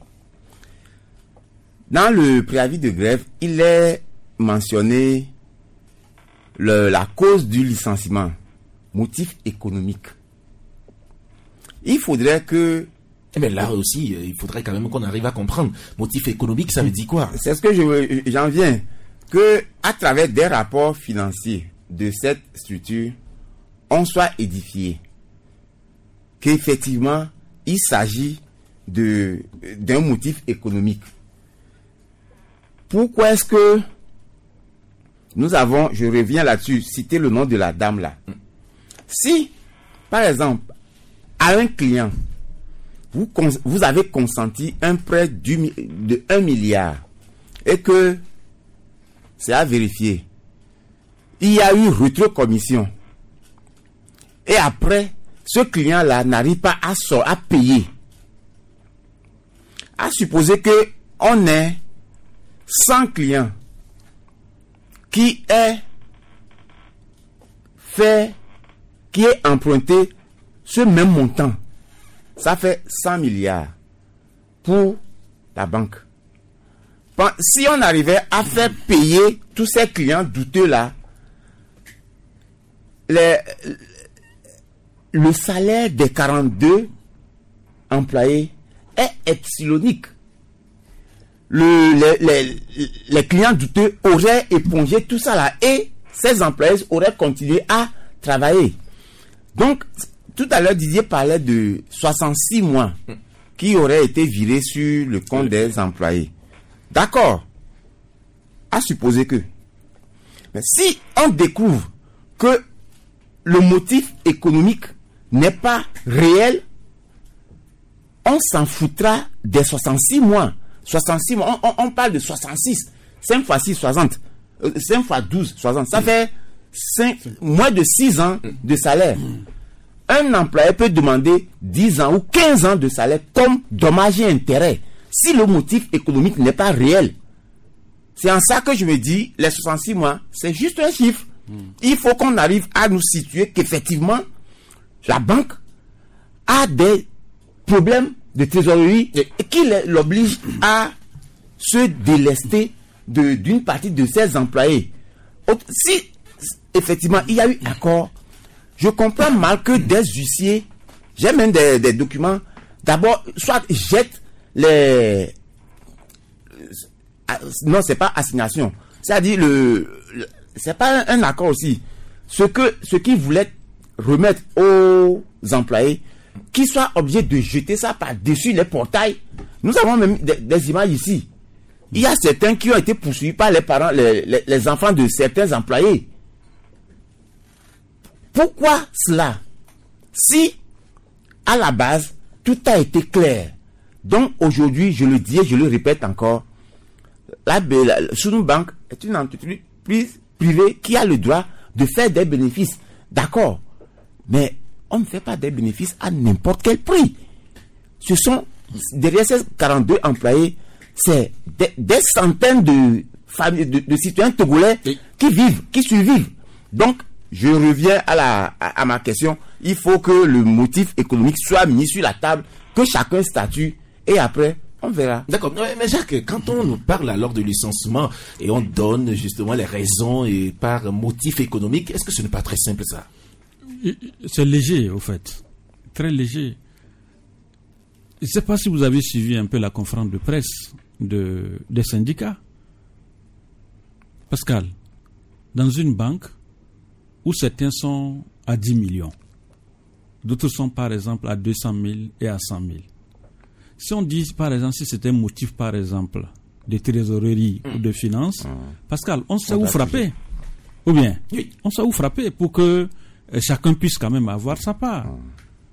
Dans le préavis de grève, il est mentionné le, la cause du licenciement, motif économique. Il faudrait que... Mais là aussi, il faudrait quand même qu'on arrive à comprendre. Motif économique, ça veut dire quoi? C'est ce que je, j'en viens. Que à travers des rapports financiers de cette structure, on soit édifié qu'effectivement, il s'agit de, d'un motif économique. Pourquoi est-ce que nous avons, je reviens là-dessus, cité le nom de la dame là. Si, par exemple, à un client, vous, vous avez consenti un prêt du, de un milliard et que c'est à vérifier, il y a eu rétrocommission. Et après, ce client-là n'arrive pas à, so- à payer. À supposer que on ait cent clients qui aient fait, qui aient emprunté ce même montant. Ça fait cent milliards pour la banque. Si on arrivait à faire payer tous ces clients douteux-là, les... le salaire des quarante-deux employés est epsilonique. Le, les, les, les clients douteux auraient épongé tout ça là et ces employés auraient continué à travailler. Donc, tout à l'heure, Didier parlait de soixante-six mois qui auraient été virés sur le compte des employés. D'accord. À supposer que. Mais si on découvre que le motif économique n'est pas réel, on s'en foutra des soixante-six mois. soixante-six mois, on, on, on parle de soixante-six. cinq fois six, soixante. Euh, cinq fois douze, soixante. Ça fait cinq, moins de six ans de salaire. Un employé peut demander dix ans ou quinze ans de salaire comme dommage et intérêt. Si le motif économique n'est pas réel. C'est en ça que je me dis, les soixante-six mois, c'est juste un chiffre. Il faut qu'on arrive à nous situer qu'effectivement, la banque a des problèmes de trésorerie et qui l'oblige à se délester de, d'une partie de ses employés. Si effectivement il y a eu accord, je comprends mal que des huissiers, j'ai même des, des documents, d'abord, soit jettent les... Non, c'est pas assignation. C'est-à-dire, le, le c'est pas un, un accord aussi. Ce que, ce qu'ils voulaient remettre aux employés, qu'ils soient obligés de jeter ça par-dessus les portails. Nous avons même des, des images ici. Il y a certains qui ont été poursuivis par les parents, les, les, les enfants de certains employés. Pourquoi cela? Si, à la base, tout a été clair. Donc, aujourd'hui, je le dis et je le répète encore, la, la Sunu Bank est une entreprise privée qui a le droit de faire des bénéfices. D'accord. Mais on ne fait pas des bénéfices à n'importe quel prix. Ce sont, derrière ces quarante-deux employés, c'est des, des centaines de familles, de, de citoyens togolais oui. qui vivent, qui survivent. Donc, je reviens à, la, à, à ma question. Il faut que le motif économique soit mis sur la table, que chacun statue, et après, on verra. D'accord. Mais Jacques, quand on nous parle alors de licenciement et on donne justement les raisons et par motif économique, est-ce que ce n'est pas très simple ça? C'est léger, au fait. Très léger. Je ne sais pas si vous avez suivi un peu la conférence de presse de, des syndicats. Pascal, dans une banque où certains sont à dix millions, d'autres sont par exemple à deux cent mille et à cent mille. Si on dit par exemple, si c'était un motif par exemple de trésorerie mmh. ou de finance, mmh. Pascal, on sait où frapper. Ou bien, oui. on sait où frapper pour que euh, chacun puisse quand même avoir sa part. Mmh.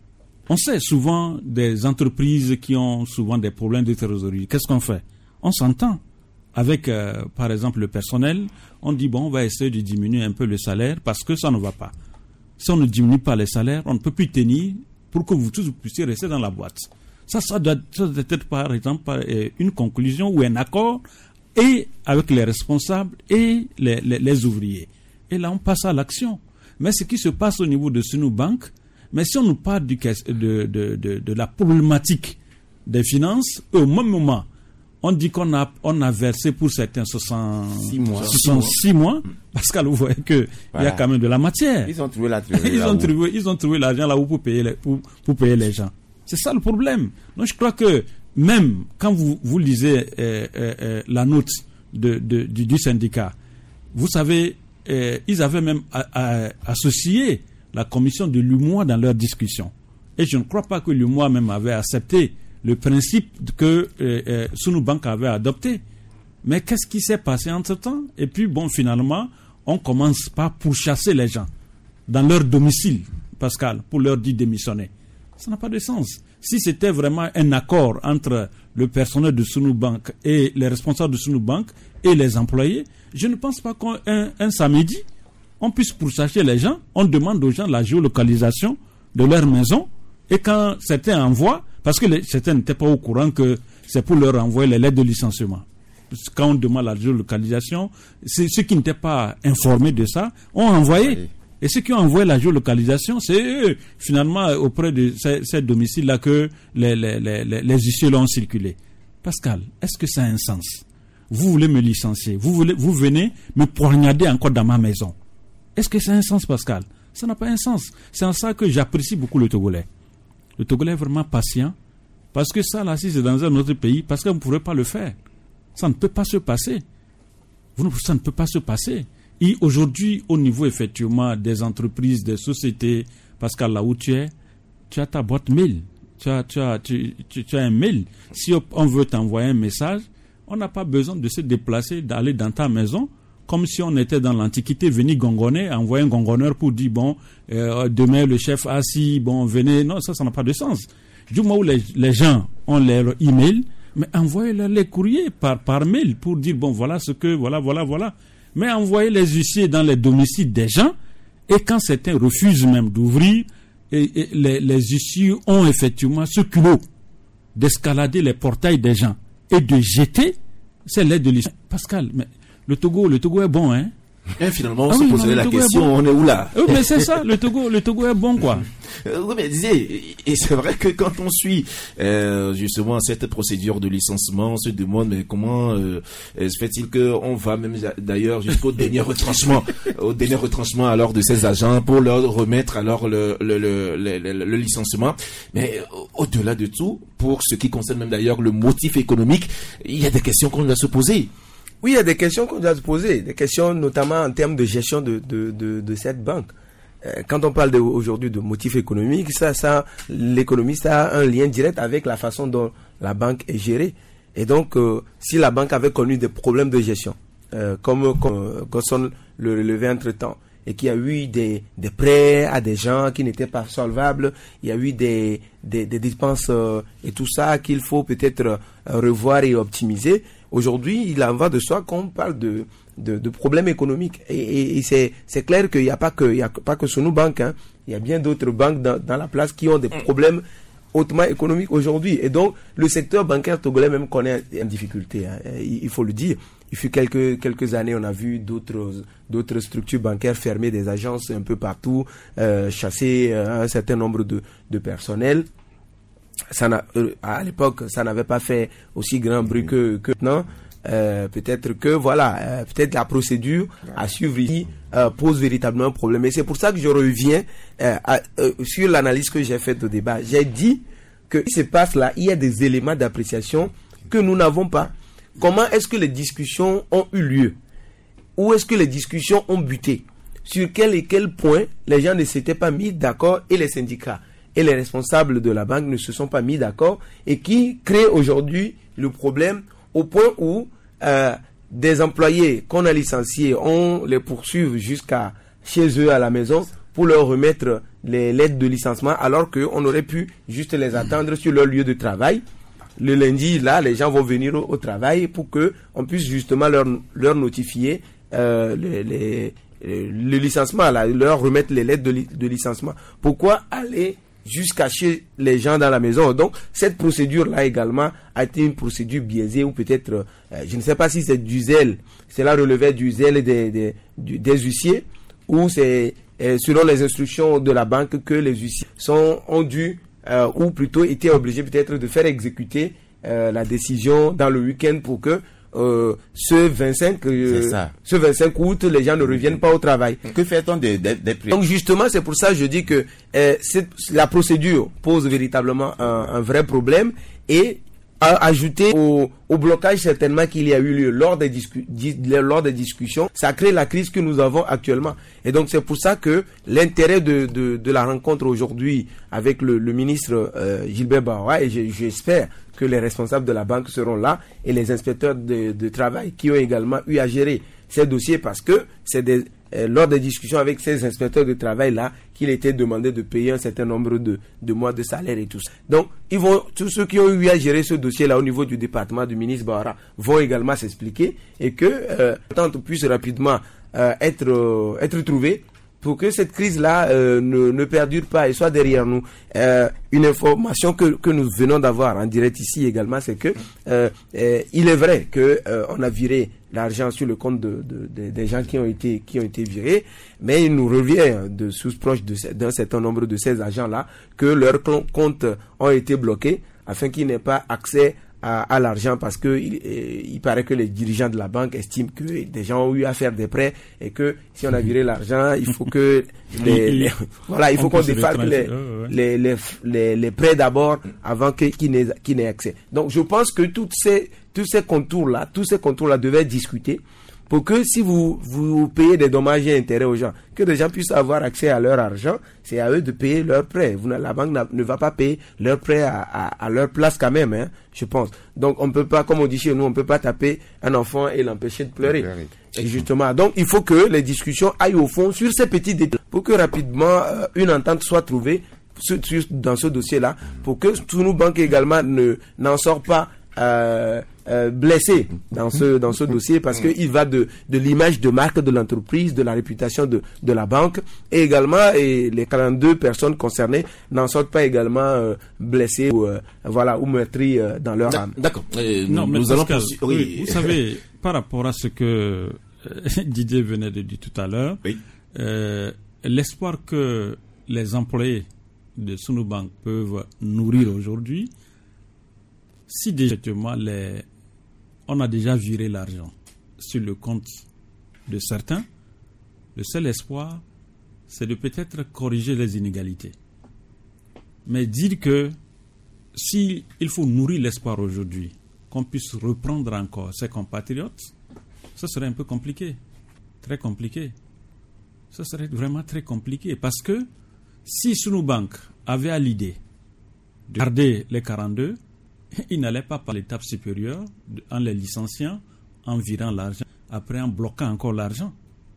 On sait souvent des entreprises qui ont souvent des problèmes de trésorerie. Qu'est-ce qu'on fait? On s'entend avec, euh, par exemple, le personnel. On dit, bon, on va essayer de diminuer un peu le salaire parce que ça ne va pas. Si on ne diminue pas les salaires, on ne peut plus tenir pour que vous tous vous puissiez rester dans la boîte. Ça, ça doit, ça doit être, par exemple, par, euh, une conclusion ou un accord et avec les responsables et les, les, les ouvriers. Et là, on passe à l'action. Mais ce qui se passe au niveau de Sunu Bank, mais si on nous parle du, de, de, de, de la problématique des finances, au même moment, on dit qu'on a, on a versé pour certains soixante-six mois, soixante-six mois parce que vous voyez qu'il voilà. y a quand même de la matière. Ils ont trouvé la ils, ont trouvé, ils ont trouvé l'argent là où pour payer les, pour, pour payer les gens. C'est ça le problème. Donc je crois que même quand vous, vous lisez euh, euh, la note de, de, du, du syndicat, vous savez, euh, ils avaient même a, a, associé la commission de l'U M O A dans leur discussion. Et je ne crois pas que l'U M O A même avait accepté le principe que euh, euh, Sunu Bank avait adopté. Mais qu'est-ce qui s'est passé entre-temps? Et puis, bon, finalement, on commence par pourchasser les gens dans leur domicile, Pascal, pour leur dire démissionner. Ça n'a pas de sens. Si c'était vraiment un accord entre le personnel de Sunu Bank et les responsables de Sunu Bank et les employés, je ne pense pas qu'un un samedi, on puisse pourchasser les gens. On demande aux gens la géolocalisation de leur maison. Et quand certains envoient, parce que les, certains n'étaient pas au courant que c'est pour leur envoyer les lettres de licenciement. Quand on demande la géolocalisation, c'est ceux qui n'étaient pas informés de ça ont envoyé. Oui. Et ceux qui ont envoyé la géolocalisation, c'est eux, finalement, auprès de ces, ces domiciles-là que les, les, les, les, les issues l'ont circulé. Pascal, est-ce que ça a un sens? Vous voulez me licencier, vous, voulez, vous venez me poignarder encore dans ma maison. Est-ce que ça a un sens, Pascal? Ça n'a pas un sens. C'est en ça que j'apprécie beaucoup le Togolais. Le Togolais est vraiment patient. Parce que ça, là, si c'est dans un autre pays, parce que vous ne pourrez pas le faire. Ça ne peut pas se passer. Vous, ça ne peut pas se passer. Et aujourd'hui, au niveau, effectivement, des entreprises, des sociétés, Pascal, là où tu es, tu as ta boîte mail. Tu as, tu as, tu, tu, tu as un mail. Si on veut t'envoyer un message, on n'a pas besoin de se déplacer, d'aller dans ta maison, comme si on était dans l'Antiquité, venir gongonner, envoyer un gongonneur pour dire, bon, euh, demain le chef assis, bon, venez. Non, ça, ça n'a pas de sens. Du moment où les, les gens ont leur email, mais envoyez-leur les courriers par, par mail pour dire, bon, voilà ce que, voilà, voilà, voilà. Mais envoyez les huissiers dans les domiciles des gens, et quand certains refusent même d'ouvrir, et, et les, les huissiers ont effectivement ce culot d'escalader les portails des gens et de jeter, c'est l'aide de l'histoire. Pascal, mais le Togo, le Togo est bon, hein? Et finalement, on ah se oui, poserait la question, bon. On est où là? Oui, mais c'est ça, le Togo, le Togo est bon, quoi. Oui, mais disais, et c'est vrai que quand on suit euh, justement cette procédure de licenciement, on se demande mais comment euh, se fait-il qu'on va même d'ailleurs jusqu'au dernier retranchement, au dernier retranchement alors de ces agents pour leur remettre alors le le le, le, le, le licenciement. Mais au-delà de tout, pour ce qui concerne même d'ailleurs le motif économique, il y a des questions qu'on doit se poser. Oui, il y a des questions qu'on doit se poser, des questions notamment en termes de gestion de de de, de cette banque. Euh, quand on parle de, aujourd'hui de motifs économiques, ça, ça, l'économiste a un lien direct avec la façon dont la banque est gérée. Et donc, euh, si la banque avait connu des problèmes de gestion, euh, comme, comme Gosson le relevait entre-temps, et qu'il y a eu des, des prêts à des gens qui n'étaient pas solvables, il y a eu des, des, des dépenses euh, et tout ça qu'il faut peut-être euh, revoir et optimiser. Aujourd'hui, il en va de soi qu'on parle de, de, de problèmes économiques. Et, et, et c'est, c'est clair qu'il n'y a pas que, il y a pas que Sonu Bank, hein. Il y a bien d'autres banques dans, dans la place qui ont des problèmes hautement économiques aujourd'hui. Et donc, le secteur bancaire togolais même connaît une difficulté, hein. Il, il faut le dire. Il fut quelques, quelques années, on a vu d'autres, d'autres structures bancaires fermer des agences un peu partout, euh, chasser euh, un certain nombre de, de personnel. Ça n'a, euh, à l'époque, ça n'avait pas fait aussi grand bruit que, que maintenant. Euh, peut-être que, voilà, euh, peut-être la procédure à suivre ici euh, pose véritablement un problème. Et c'est pour ça que je reviens euh, à, euh, sur l'analyse que j'ai faite au débat. J'ai dit que ce qui se passe là, il y a des éléments d'appréciation que nous n'avons pas. Comment est-ce que les discussions ont eu lieu? Où est-ce que les discussions ont buté? Sur quel et quel point les gens ne s'étaient pas mis d'accord et les syndicats et les responsables de la banque ne se sont pas mis d'accord et qui crée aujourd'hui le problème au point où euh, des employés qu'on a licenciés, on les poursuit jusqu'à chez eux à la maison pour leur remettre les lettres de licenciement alors qu'on aurait pu juste les attendre sur leur lieu de travail. Le lundi, là, les gens vont venir au, au travail pour que on puisse justement leur, leur notifier euh, les, les, le licenciement, là, leur remettre les lettres de, li, de licenciement. Pourquoi aller jusqu'à chez les gens dans la maison? Donc, cette procédure-là également a été une procédure biaisée ou peut-être, euh, je ne sais pas si c'est du zèle, cela relevait du zèle des, des, des, des huissiers ou c'est euh, selon les instructions de la banque que les huissiers sont, ont dû Euh, ou plutôt était obligé peut-être de faire exécuter euh, la décision dans le week-end pour que euh, ce vingt-cinq euh, ce vingt-cinq août les gens ne reviennent pas au travail. Que fait-on des de, de, de Donc justement c'est pour ça que je dis que euh, cette, la procédure pose véritablement un, un vrai problème et à ajouter au, au blocage certainement qu'il y a eu lieu lors des, discu- di- lors des discussions, ça crée la crise que nous avons actuellement. Et donc c'est pour ça que l'intérêt de, de, de la rencontre aujourd'hui avec le, le ministre euh, Gilbert Bahora, et j'espère que les responsables de la banque seront là, et les inspecteurs de, de travail qui ont également eu à gérer ces dossiers, parce que c'est des, euh, lors des discussions avec ces inspecteurs de travail-là qu'il était demandé de payer un certain nombre de, de mois de salaire et tout ça. Donc, ils vont, tous ceux qui ont eu à gérer ce dossier-là au niveau du département du ministre Bahora vont également s'expliquer et que euh, tente puisse rapidement euh, être, euh, être trouvée pour que cette crise-là euh, ne, ne perdure pas et soit derrière nous. Euh, une information que, que nous venons d'avoir en direct ici également, c'est que euh, euh, il est vrai que euh, on a viré l'argent sur le compte de, de, de, des gens qui ont été qui ont été virés, mais il nous revient de sous proche de, d'un certain nombre de ces agents-là que leurs comptes ont été bloqués afin qu'ils n'aient pas accès à, à l'argent, parce que il, il paraît que les dirigeants de la banque estiment que des gens ont eu à faire des prêts et que si on a viré l'argent, il faut que les, les, voilà, il faut qu'on défalque les, les, les, les, les prêts d'abord avant que, qu'ils n'aient, qu'ils n'aient accès. Donc je pense que toutes ces, tous ces contours-là, tous ces contours-là devaient discuter pour que si vous, vous payez des dommages et intérêts aux gens, que les gens puissent avoir accès à leur argent, c'est à eux de payer leurs prêts. Vous, la banque ne va pas payer leurs prêts à, à, à leur place quand même, hein, je pense. Donc on ne peut pas, comme on dit chez nous, on ne peut pas taper un enfant et l'empêcher de pleurer. Et justement, donc il faut que les discussions aillent au fond sur ces petits détails pour que rapidement euh, une entente soit trouvée sur, sur, dans ce dossier-là, pour que Sonu Bank également ne, n'en sort pas Euh, euh, blessé dans ce dans ce dossier, parce que il va de de l'image de marque de l'entreprise, de la réputation de de la banque, et également et les quarante-deux personnes concernées n'en sortent pas également euh, blessées ou euh, voilà ou meurtries euh, dans leur âme. D'accord. Euh, non, nous, mais nous allons Pascal, oui. oui, vous savez, par rapport à ce que Didier venait de dire tout à l'heure, oui. euh, l'espoir que les employés de Sonu Bank peuvent nourrir aujourd'hui, si déjà les, on a déjà viré l'argent sur le compte de certains, le seul espoir, c'est de peut-être corriger les inégalités. Mais dire que si il faut nourrir l'espoir aujourd'hui, qu'on puisse reprendre encore ses compatriotes, ça serait un peu compliqué, très compliqué. Ça serait vraiment très compliqué, parce que si Sonu Bank avait à l'idée de garder les quarante-deux, ils n'allaient pas par l'étape supérieure en les licenciant, en virant l'argent, après en bloquant encore l'argent.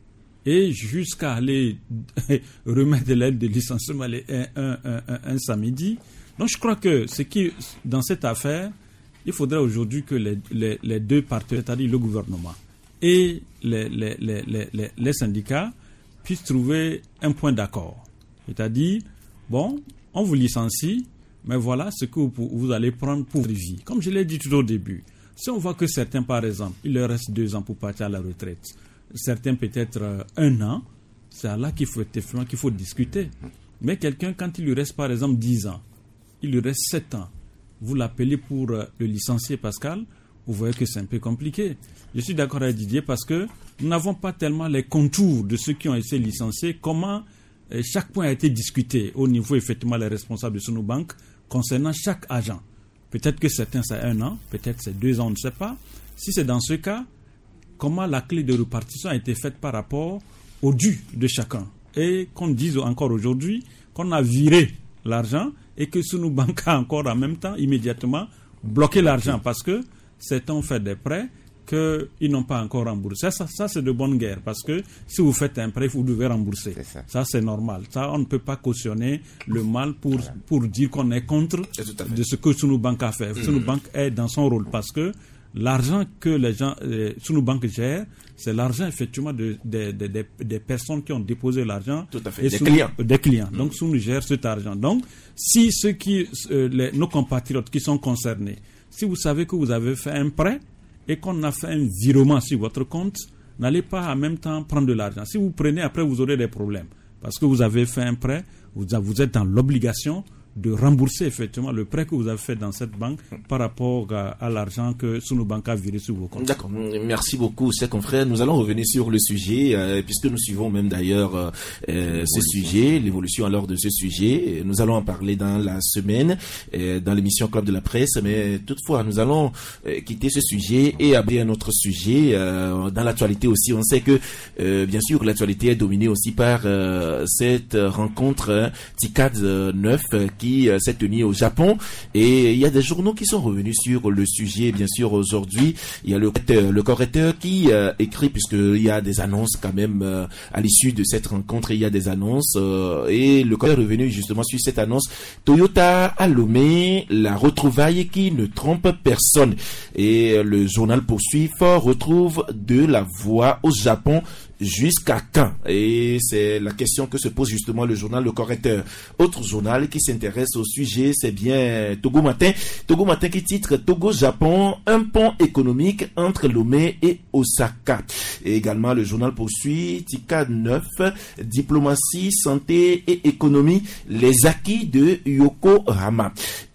Et jusqu'à aller remettre l'aide de licenciement un, un, un, un, un samedi. Donc je crois que ce qui, dans cette affaire, il faudrait aujourd'hui que les, les, les deux partenaires, c'est-à-dire le gouvernement et les, les, les, les, les syndicats, puissent trouver un point d'accord. C'est-à-dire, bon, on vous licencie, mais voilà ce que vous, vous allez prendre pour votre vie. Comme je l'ai dit tout au début, si on voit que certains, par exemple, il leur reste deux ans pour partir à la retraite, certains peut-être euh, un an, c'est là qu'il faut effectivement qu'il faut discuter. Mais quelqu'un, quand il lui reste par exemple dix ans, il lui reste sept ans, vous l'appelez pour euh, le licencier, Pascal, vous voyez que c'est un peu compliqué. Je suis d'accord avec Didier parce que nous n'avons pas tellement les contours de ceux qui ont été licenciés, comment euh, chaque point a été discuté au niveau effectivement des responsables de Sunubank concernant chaque agent. Peut-être que certains c'est un an, peut-être c'est deux ans, on ne sait pas. Si c'est dans ce cas, comment la clé de répartition a été faite par rapport au dû de chacun. Et qu'on dise encore aujourd'hui qu'on a viré l'argent et que Sunubank a encore en même temps, immédiatement, bloqué l'argent parce que certains ont fait des prêts qu'ils n'ont pas encore remboursé. Ça, ça, c'est de bonne guerre parce que si vous faites un prêt, vous devez rembourser. C'est ça. Ça, c'est normal. Ça, on ne peut pas cautionner le mal pour, voilà. pour dire qu'on est contre de ce que Sunubank a fait. Mmh. Sunubank est dans son rôle parce que l'argent que les gens, euh, Sunubank gère, c'est l'argent effectivement de, de, de, de, des personnes qui ont déposé l'argent. Tout à fait. Et des Sunu, clients. Des clients. Mmh. Donc Sunu gère cet argent. Donc, si ceux qui, euh, les, nos compatriotes qui sont concernés, si vous savez que vous avez fait un prêt et qu'on a fait un virement sur votre compte, n'allez pas en même temps prendre de l'argent. Si vous prenez, après vous aurez des problèmes. Parce que vous avez fait un prêt, vous, vous êtes dans l'obligation de rembourser effectivement le prêt que vous avez fait dans cette banque par rapport à, à l'argent que Sunubank a viré sur vos comptes. D'accord, merci beaucoup, chers confrères. Nous allons revenir sur le sujet, euh, puisque nous suivons même d'ailleurs euh, euh, ce sujet, l'évolution alors de ce sujet. Nous allons en parler dans la semaine, euh, dans l'émission Club de la Presse, mais toutefois, nous allons euh, quitter ce sujet et aborder un autre sujet. Euh, dans l'actualité aussi, on sait que, euh, bien sûr, l'actualité est dominée aussi par euh, cette rencontre euh, TICAD neuf euh, qui euh, s'est tenue au Japon, et il y a des journaux qui sont revenus sur le sujet. Bien sûr, aujourd'hui, il y a le, le correcteur qui euh, écrit, puisqu'il y a des annonces quand même euh, à l'issue de cette rencontre, il y a des annonces, euh, et le correcteur est revenu justement sur cette annonce. Toyota a Lomé, la retrouvaille qui ne trompe personne. Et euh, le journal poursuit, Ford retrouve de la voix au Japon. Jusqu'à quand? Et c'est la question que se pose justement le journal Le Correcteur. Autre journal qui s'intéresse au sujet, c'est bien Togo Matin. Togo Matin qui titre Togo-Japon, un pont économique entre Lomé et Osaka. Et également le journal poursuit TICAD neuf, diplomatie, santé et économie, les acquis de Yokohama.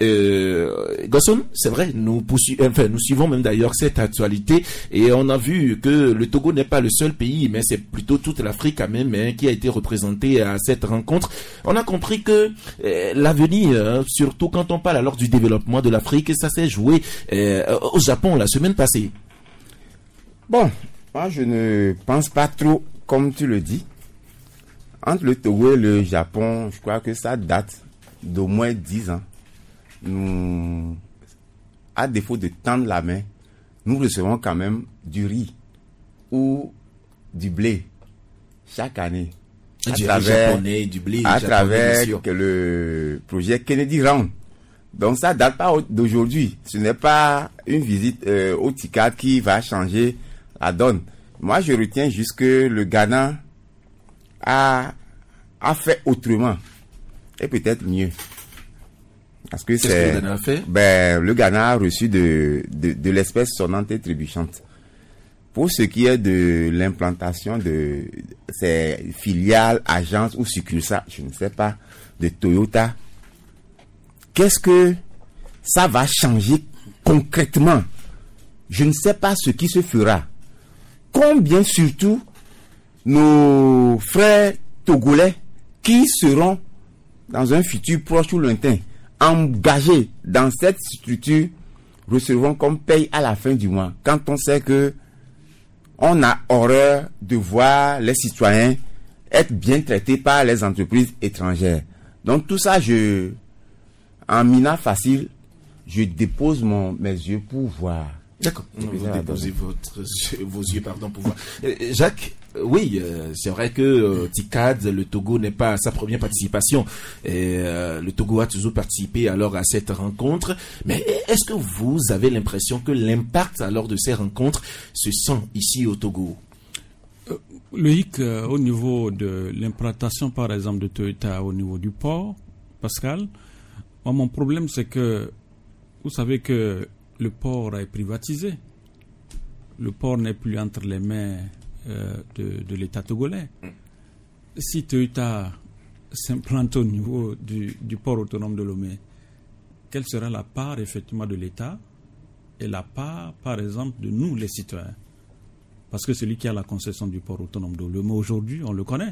Euh, Gosson, c'est vrai, nous poursuivons, enfin, nous suivons même d'ailleurs cette actualité, et on a vu que le Togo n'est pas le seul pays, mais c'est plutôt toute l'Afrique quand même hein, qui a été représentée à cette rencontre. On a compris que euh, l'avenir, euh, surtout quand on parle alors du développement de l'Afrique, ça s'est joué euh, au Japon la semaine passée. Bon, moi je ne pense pas trop comme tu le dis. Entre le Togo et le Japon, je crois que ça date d'au moins dix ans. Nous, à défaut de tendre la main, nous recevons quand même du riz ou du blé chaque année à du travers, japonais, du blé à japonais, travers que le projet Kennedy Round. Donc ça date pas d'aujourd'hui. Ce n'est pas une visite euh, au TICAD qui va changer la donne. Moi je retiens juste que le Ghana a, a fait autrement et peut-être mieux. Parce que c'est, que le Ghana a fait? Ben, le Ghana a reçu de, de, de l'espèce sonnante et trébuchante. Pour ce qui est de l'implantation de ces filiales, agences ou succursales, je ne sais pas, de Toyota, qu'est-ce que ça va changer concrètement? Je ne sais pas ce qui se fera. Combien surtout nos frères togolais qui seront dans un futur proche ou lointain engagés dans cette structure recevront comme paye à la fin du mois, quand on sait que on a horreur de voir les citoyens être bien traités par les entreprises étrangères. Donc tout ça, je, en mina facile, je dépose mon, mes yeux pour voir. D'accord, vous déposez votre, vos yeux pardon, pour voir. Euh, Jacques, euh, oui, euh, c'est vrai que euh, TICAD, le Togo n'est pas à sa première participation. Et, euh, le Togo a toujours participé alors à cette rencontre. Mais est-ce que vous avez l'impression que l'impact alors de ces rencontres se sent ici au Togo? euh, Loïc, euh, au niveau de l'implantation par exemple de Toyota au niveau du port, Pascal, moi, mon problème c'est que vous savez que le port est privatisé. Le port n'est plus entre les mains euh, de, de l'État togolais. Si Toyota s'implante au niveau du, du port autonome de Lomé, quelle sera la part effectivement de l'État et la part, par exemple, de nous, les citoyens? Parce que celui qui a la concession du port autonome de Lomé aujourd'hui, on le connaît.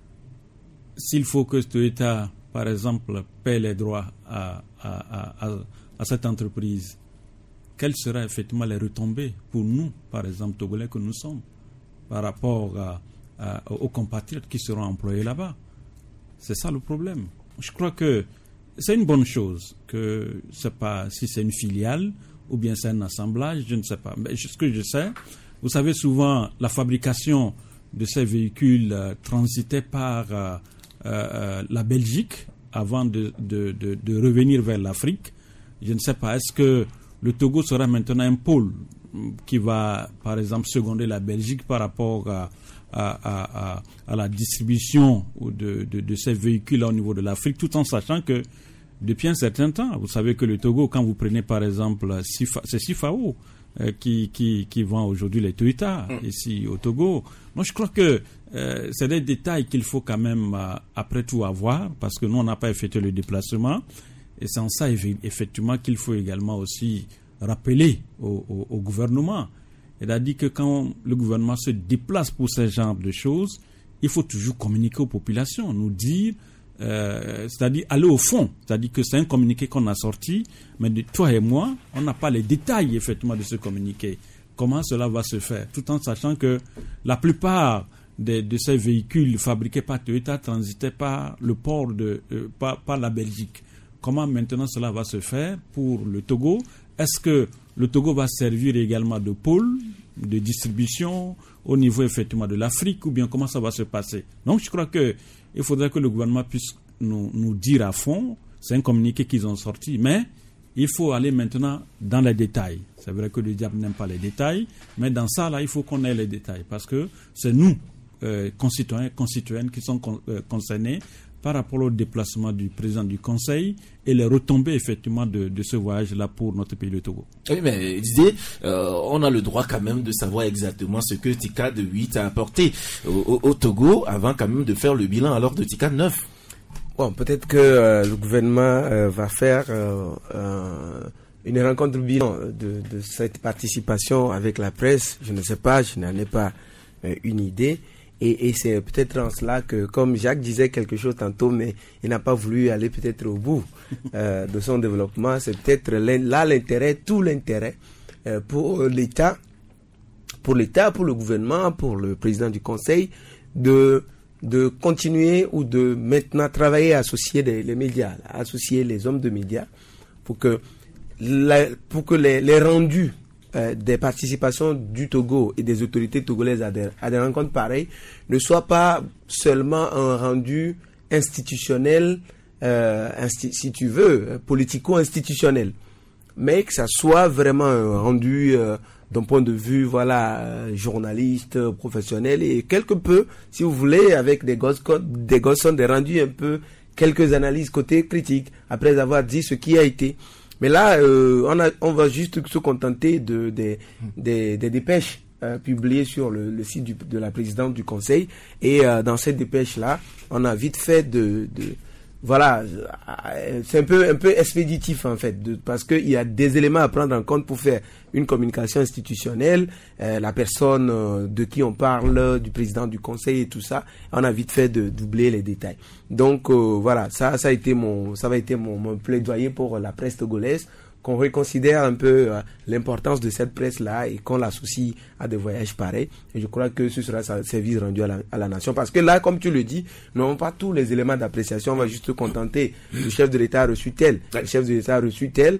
S'il faut que Toyota, par exemple, paie les droits à, à, à, à cette entreprise, quelles seraient effectivement les retombées pour nous, par exemple, Togolais que nous sommes, par rapport à, à, aux compatriotes qui seront employés là-bas? C'est ça le problème. Je crois que c'est une bonne chose, que c'est pas si c'est une filiale ou bien c'est un assemblage, je ne sais pas. Mais ce que je sais, vous savez, souvent, la fabrication de ces véhicules euh, transitait par euh, euh, la Belgique avant de, de, de, de revenir vers l'Afrique. Je ne sais pas, est-ce que le Togo sera maintenant un pôle qui va, par exemple, seconder la Belgique par rapport à, à, à, à, à la distribution de, de, de ces véhicules au niveau de l'Afrique, tout en sachant que depuis un certain temps, vous savez que le Togo, quand vous prenez par exemple, c'est Sifao euh, qui, qui, qui vend aujourd'hui les Toyota mmh. ici au Togo. Moi, je crois que euh, c'est des détails qu'il faut quand même, euh, après tout, avoir, parce que nous, on n'a pas effectué le déplacement. Et c'est en ça, effectivement, qu'il faut également aussi rappeler au, au, au gouvernement. C'est-à-dire que quand le gouvernement se déplace pour ce genre de choses, il faut toujours communiquer aux populations, nous dire, euh, c'est-à-dire aller au fond. C'est-à-dire que c'est un communiqué qu'on a sorti, mais de toi et moi, on n'a pas les détails, effectivement, de ce communiqué. Comment cela va se faire? Tout en sachant que la plupart de, de ces véhicules fabriqués par Toyota transitaient par le port de, euh, par, par la Belgique. Comment maintenant cela va se faire pour le Togo? Est-ce que le Togo va servir également de pôle de distribution au niveau effectivement de l'Afrique, ou bien comment ça va se passer? Donc je crois que il faudrait que le gouvernement puisse nous, nous dire à fond. C'est un communiqué qu'ils ont sorti, mais il faut aller maintenant dans les détails. C'est vrai que le diable n'aime pas les détails, mais dans ça là, il faut qu'on ait les détails, parce que c'est nous, euh, concitoyens, concitoyennes, qui sont con, euh, concernés par rapport au déplacement du président du Conseil et les retombées effectivement de, de ce voyage-là pour notre pays, le Togo. Oui, mais Didier, euh, on a le droit quand même de savoir exactement ce que TICAD huit a apporté au, au, au Togo avant quand même de faire le bilan alors de TICAD neuf. Bon, peut-être que euh, le gouvernement euh, va faire euh, euh, une rencontre bilan de, de cette participation avec la presse. Je ne sais pas, je n'en ai pas euh, une idée. Et, et c'est peut-être en cela que, comme Jacques disait quelque chose tantôt, mais il n'a pas voulu aller peut-être au bout euh, de son développement, c'est peut-être là l'intérêt, tout l'intérêt euh, pour l'État, pour l'État, pour le gouvernement, pour le président du Conseil, de de continuer ou de maintenant travailler à associer les, les médias, à associer les hommes de médias, pour que la, pour que les, les rendus Euh, des participations du Togo et des autorités togolaises à des, à des rencontres pareilles ne soit pas seulement un rendu institutionnel, euh, insti- si tu veux, politico-institutionnel, mais que ça soit vraiment un rendu euh, d'un point de vue, voilà, euh, journaliste, euh, professionnel, et quelque peu, si vous voulez, avec des gosses, des gosses des rendus un peu, quelques analyses côté critique, après avoir dit ce qui a été. Mais là, euh, on, a, on va juste se contenter de, de, de, de dépêches euh, publiées sur le, le site du, de la présidente du Conseil. Et euh, dans cette dépêche-là, on a vite fait de... de voilà, c'est un peu, un peu expéditif en fait, de, parce qu'il y a des éléments à prendre en compte pour faire une communication institutionnelle, euh, la personne euh, de qui on parle, du président du Conseil et tout ça, on a vite fait de doubler les détails. Donc euh, voilà, ça, ça a été mon, ça va été mon, mon plaidoyer pour la presse togolaise, qu'on reconsidère un peu euh, l'importance de cette presse-là et qu'on l'associe à des voyages pareils. Et je crois que ce sera un service rendu à la, à la nation. Parce que là, comme tu le dis, nous n'avons pas tous les éléments d'appréciation. On va juste se contenter. Le chef de l'État a reçu tel, le chef de l'État a reçu tel.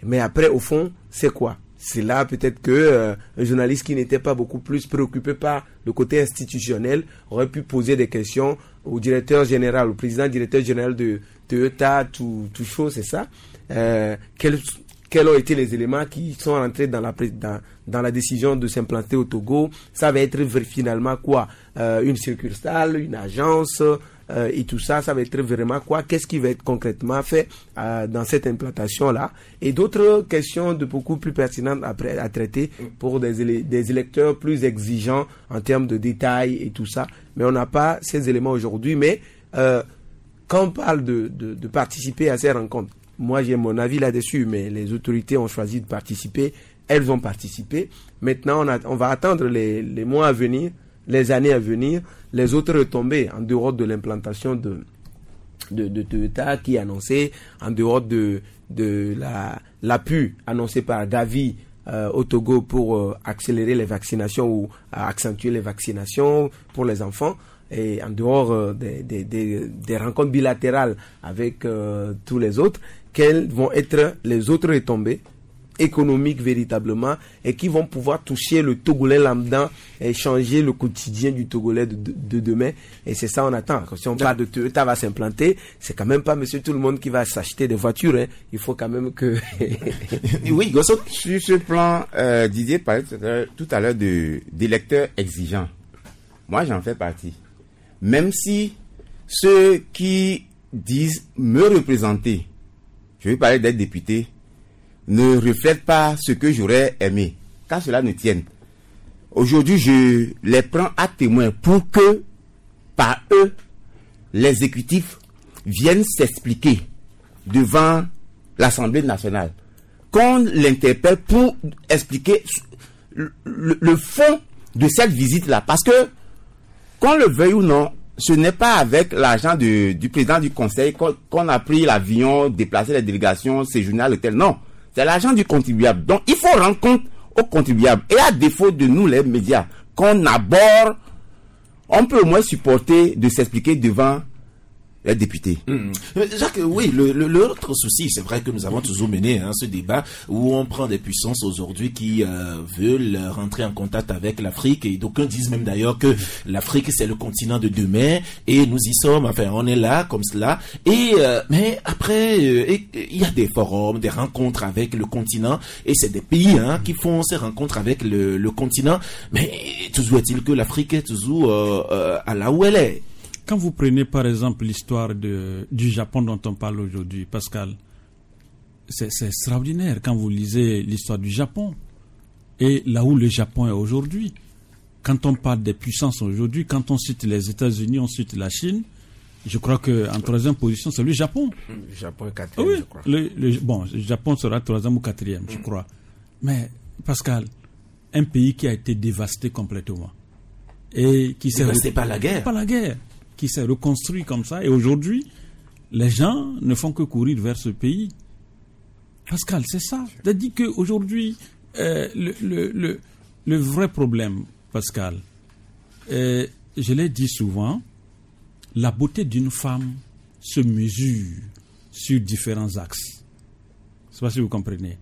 Mais après, au fond, c'est quoi? C'est là peut-être que euh, un journaliste qui n'était pas beaucoup plus préoccupé par le côté institutionnel aurait pu poser des questions au directeur général, au président directeur général de Toyota, tout, tout chaud, c'est ça. Euh, quels, quels ont été les éléments qui sont entrés dans la, dans, dans la décision de s'implanter au Togo? Ça va être finalement quoi? euh, Une succursale, une agence euh, et tout ça, ça va être vraiment quoi? Qu'est-ce qui va être concrètement fait euh, dans cette implantation-là? Et d'autres questions de beaucoup plus pertinentes à, à traiter pour des, élé- des électeurs plus exigeants en termes de détails et tout ça. Mais on n'a pas ces éléments aujourd'hui. Mais euh, quand on parle de, de, de participer à ces rencontres, moi j'ai mon avis là-dessus, mais les autorités ont choisi de participer, elles ont participé. Maintenant, on, a, on va attendre les, les mois à venir, les années à venir, les autres retombées en dehors de l'implantation de, de, de Toyota qui est annoncée, en dehors de, de la, l'appui annoncé par Gavi euh, au Togo pour euh, accélérer les vaccinations ou euh, accentuer les vaccinations pour les enfants. Et en dehors euh, des, des, des, des rencontres bilatérales avec euh, tous les autres, quelles vont être les autres retombées économiques véritablement et qui vont pouvoir toucher le Togolais lambda et changer le quotidien du Togolais de, de, de demain. Et c'est ça on attend. Si on parle de Toyota va s'implanter, c'est quand même pas monsieur tout le monde qui va s'acheter des voitures. Hein. Il faut quand même que... Oui, Gosso, sur ce plan, euh, Didier parlait tout à l'heure de, d'électeurs exigeants. Moi, j'en fais partie. Même si ceux qui disent me représenter, je vais parler d'être député, ne reflètent pas ce que j'aurais aimé, car cela ne tienne. Aujourd'hui, je les prends à témoin pour que, par eux, l'exécutif vienne s'expliquer devant l'Assemblée nationale. Qu'on l'interpelle pour expliquer le, le, le fond de cette visite-là. Parce que, qu'on le veuille ou non, ce n'est pas avec l'argent de, du président du conseil qu'on, qu'on a pris l'avion, déplacé les délégations, séjourné à l'hôtel. Non. C'est l'argent du contribuable. Donc, il faut rendre compte aux contribuables. Et à défaut de nous, les médias, qu'on aborde, on peut au moins supporter de s'expliquer devant les députés. Mmh. Jacques, oui, le, le, l'autre souci, c'est vrai que nous avons toujours mené hein, ce débat où on prend des puissances aujourd'hui qui euh, veulent rentrer en contact avec l'Afrique et d'aucuns disent même d'ailleurs que l'Afrique c'est le continent de demain et nous y sommes, enfin on est là comme cela. Et euh, mais après, il euh, y a des forums, des rencontres avec le continent et c'est des pays hein, qui font ces rencontres avec le, le continent. Mais toujours est-il que l'Afrique est toujours euh, euh, à là où elle est. Quand vous prenez par exemple l'histoire de, du Japon dont on parle aujourd'hui, Pascal, c'est, c'est extraordinaire quand vous lisez l'histoire du Japon et là où le Japon est aujourd'hui. Quand on parle des puissances aujourd'hui, quand on cite les États-Unis, on cite la Chine, je crois qu'en troisième position, c'est le Japon. Le Japon est quatrième, oui, je crois. Le, le, bon, le Japon sera troisième ou quatrième, je crois. Mais Pascal, un pays qui a été dévasté complètement et qui s'est dévasté par la guerre. Par la guerre. Qui s'est reconstruit comme ça. Et aujourd'hui, les gens ne font que courir vers ce pays. Pascal, c'est ça. C'est-à-dire qu'aujourd'hui, euh, le, le, le, le vrai problème, Pascal, euh, je l'ai dit souvent, la beauté d'une femme se mesure sur différents axes. Je ne sais pas si vous comprenez.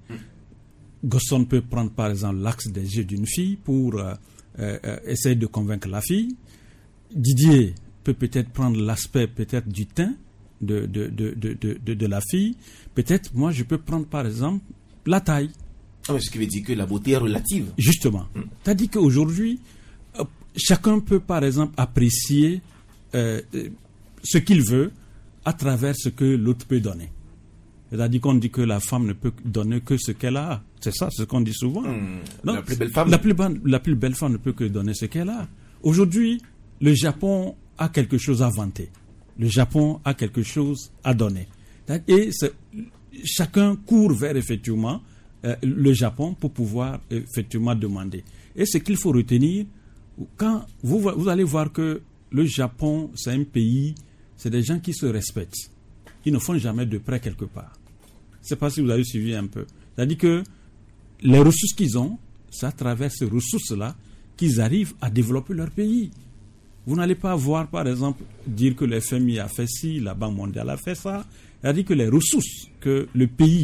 Gosson peut prendre par exemple l'axe des yeux d'une fille pour euh, euh, essayer de convaincre la fille. Didier peut peut-être prendre l'aspect peut-être du teint de, de, de, de, de, de, de la fille. Peut-être, moi, je peux prendre, par exemple, la taille. Ah, ce qui veut dire que la beauté est relative. Justement. Mm. C'est-à-dire qu'aujourd'hui, euh, chacun peut, par exemple, apprécier euh, ce qu'il veut à travers ce que l'autre peut donner. C'est-à-dire qu'on dit que la femme ne peut donner que ce qu'elle a. C'est ça, c'est ce qu'on dit souvent. Mm. Non, la plus belle femme. La plus, la plus belle femme ne peut que donner ce qu'elle a. Aujourd'hui, le Japon a quelque chose à vanter. Le Japon a quelque chose à donner. Et c'est, chacun court vers effectivement euh, le Japon pour pouvoir effectivement demander. Et ce qu'il faut retenir, quand vous, vous allez voir que le Japon, c'est un pays, c'est des gens qui se respectent. Ils ne font jamais de prêt quelque part. Je ne sais pas si vous avez suivi un peu. C'est-à-dire que les ressources qu'ils ont, c'est à travers ces ressources-là qu'ils arrivent à développer leur pays. Vous n'allez pas voir, par exemple, dire que le F M I a fait ci, la Banque mondiale a fait ça. C'est-à-dire que les ressources que le pays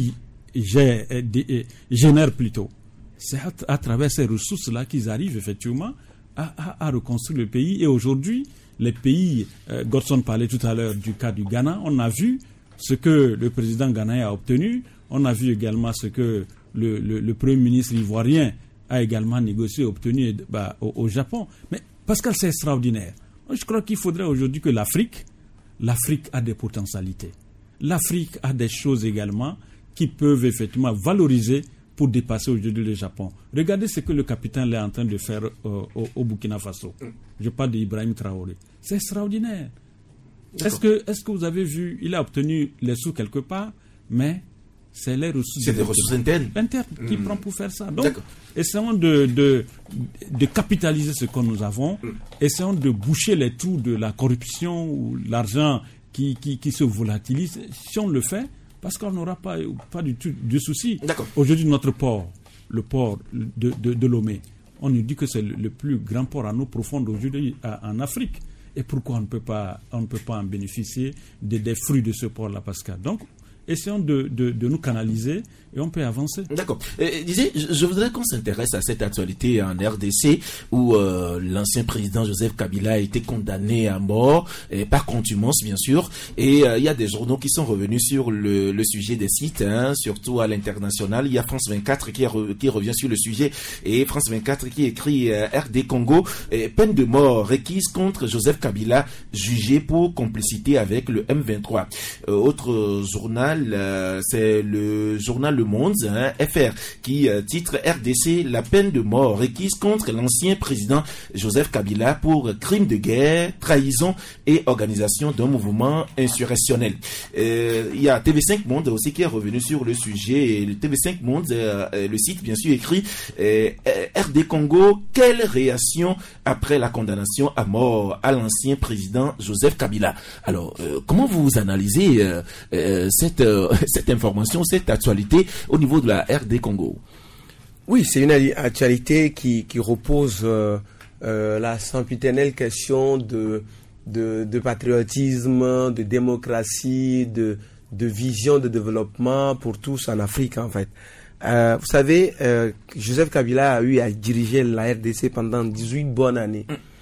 gèrent, génèrent plutôt. C'est à, à travers ces ressources-là qu'ils arrivent effectivement à, à, à reconstruire le pays. Et aujourd'hui, les pays, euh, Godson parlait tout à l'heure du cas du Ghana, on a vu ce que le président ghanéen a obtenu, on a vu également ce que le, le, le premier ministre ivoirien a également négocié et obtenu bah, au, au Japon. Mais Pascal, c'est extraordinaire. Je crois qu'il faudrait aujourd'hui que l'Afrique, l'Afrique a des potentialités. L'Afrique a des choses également qui peuvent effectivement valoriser pour dépasser aujourd'hui le Japon. Regardez ce que le capitaine est en train de faire euh, au, au Burkina Faso. Je parle d'Ibrahim Traoré. C'est extraordinaire. Est-ce que, est-ce que vous avez vu, il a obtenu les sous quelque part, mais c'est les ressources, c'est des ressources internes, internes qui mmh. prend pour faire ça. Donc, D'accord. essayons de, de, de capitaliser ce que nous avons, mmh. essayons de boucher les trous de la corruption ou l'argent qui, qui, qui se volatilise. Si on le fait, parce qu'on n'aura pas, pas du tout de souci. D'accord. Aujourd'hui, notre port, le port de, de, de Lomé, on nous dit que c'est le, le plus grand port à eau profonde aujourd'hui à, en Afrique. Et pourquoi on ne peut pas, on ne peut pas en bénéficier des, des fruits de ce port-là, Pascal? Donc, essayons de, de, de nous canaliser et on peut avancer. D'accord. Euh, disais, je, je voudrais qu'on s'intéresse à cette actualité en R D C où euh, l'ancien président Joseph Kabila a été condamné à mort, et par contumace bien sûr. Et euh, il y a des journaux qui sont revenus sur le, le sujet des sites, hein, surtout à l'international. Il y a France vingt-quatre qui, re, qui revient sur le sujet et France vingt-quatre qui écrit euh, R D Congo, euh, peine de mort requise contre Joseph Kabila, jugé pour complicité avec le M vingt-trois. Euh, autre journal, euh, c'est le journal Le Monde, hein, F R, qui euh, titre R D C, la peine de mort requise contre l'ancien président Joseph Kabila pour crime de guerre, trahison et organisation d'un mouvement insurrectionnel. Euh, il y a T V cinq Monde aussi qui est revenu sur le sujet. Et le T V cinq Monde, euh, le site bien sûr écrit euh, R D Congo, quelle réaction après la condamnation à mort à l'ancien président Joseph Kabila? Alors, euh, comment vous analysez euh, euh, cette, euh, cette information, cette actualité au niveau de la R D Congo? Oui, c'est une actualité qui, qui repose euh, euh, la sempiternelle question de, de, de patriotisme, de démocratie, de, de vision de développement pour tous en Afrique en fait. Euh, vous savez, euh, Joseph Kabila a eu à diriger la R D C pendant dix-huit bonnes années.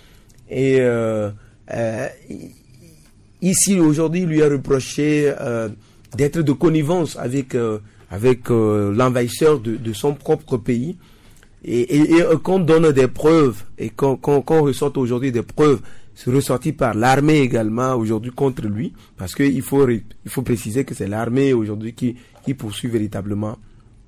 Et euh, euh, ici, aujourd'hui, il lui a reproché euh, d'être de connivence avec... Euh, avec euh, l'envahisseur de, de son propre pays, et, et, et qu'on donne des preuves, et qu'on qu'on, qu'on ressorte aujourd'hui des preuves ressorties par l'armée également aujourd'hui contre lui, parce qu'il faut, il faut préciser que c'est l'armée aujourd'hui qui, qui poursuit véritablement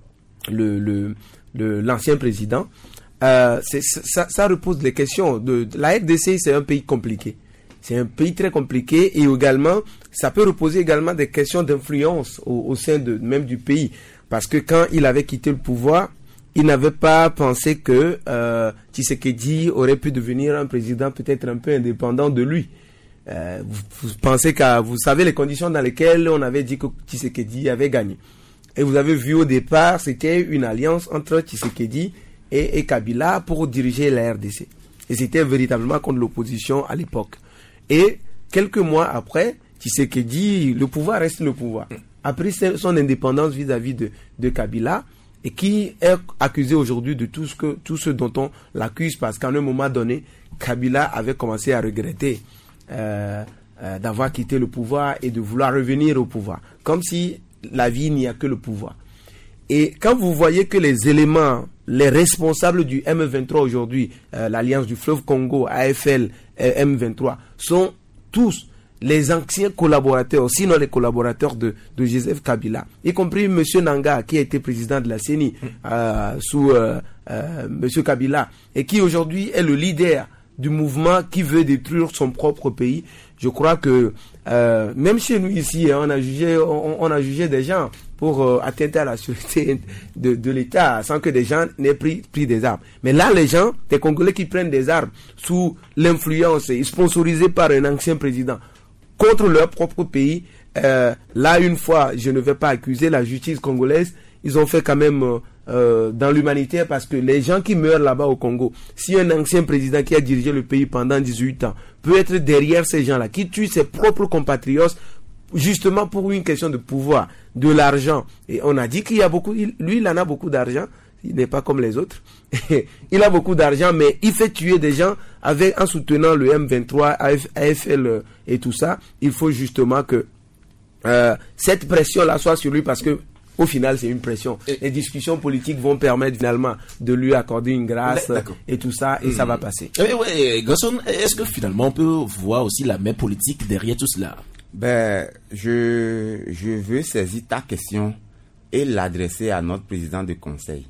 le, le, le, l'ancien président. Euh, c'est, ça, ça repose les questions. De, de, la R D C, c'est un pays compliqué. C'est un pays très compliqué et également, ça peut reposer également des questions d'influence au, au sein de même du pays. Parce que quand il avait quitté le pouvoir, il n'avait pas pensé que euh, Tshisekedi aurait pu devenir un président peut-être un peu indépendant de lui. Euh, vous, vous pensez qu'à, vous savez les conditions dans lesquelles on avait dit que Tshisekedi avait gagné. Et vous avez vu au départ, c'était une alliance entre Tshisekedi et, et Kabila pour diriger la R D C. Et c'était véritablement contre l'opposition à l'époque. Et quelques mois après, Tshisekedi, le pouvoir reste le pouvoir, a pris son indépendance vis-à-vis de, de Kabila, et qui est accusé aujourd'hui de tout ce, que, tout ce dont on l'accuse, parce qu'à un moment donné, Kabila avait commencé à regretter euh, euh, d'avoir quitté le pouvoir et de vouloir revenir au pouvoir, comme si la vie n'y a que le pouvoir. Et quand vous voyez que les éléments, les responsables du M vingt-trois aujourd'hui, euh, l'Alliance du fleuve Congo, A F L, euh, M vingt-trois, sont tous les anciens collaborateurs, sinon les collaborateurs de, de Joseph Kabila, y compris M. Nanga, qui a été président de la C E N I euh, sous euh, euh, M. Kabila, et qui aujourd'hui est le leader du mouvement qui veut détruire son propre pays. Je crois que euh, même chez nous ici, hein, on a jugé, on, on a jugé des gens pour euh, attenter à la sûreté de, de l'État sans que des gens n'aient pris, pris des armes. Mais là, les gens, des Congolais qui prennent des armes sous l'influence et sponsorisés par un ancien président contre leur propre pays, euh, là, une fois, je ne vais pas accuser la justice congolaise, ils ont fait quand même euh, euh, dans l'humanitaire, parce que les gens qui meurent là-bas au Congo, si un ancien président qui a dirigé le pays pendant dix-huit ans peut être derrière ces gens-là, qui tuent ses propres compatriotes justement pour une question de pouvoir, de l'argent. Et on a dit qu'il y a beaucoup, il, lui, il en a beaucoup d'argent. Il n'est pas comme les autres. Il a beaucoup d'argent, mais il fait tuer des gens avec, en soutenant le M vingt-trois, A F L et tout ça. Il faut justement que euh, cette pression-là soit sur lui parce que au final, c'est une pression. Et les discussions politiques vont permettre finalement de lui accorder une grâce et tout ça, et mmh. ça va passer. Eh, ouais, Gasson, est-ce que finalement on peut voir aussi la main politique derrière tout cela? Ben, je, je veux saisir ta question et l'adresser à notre président de conseil.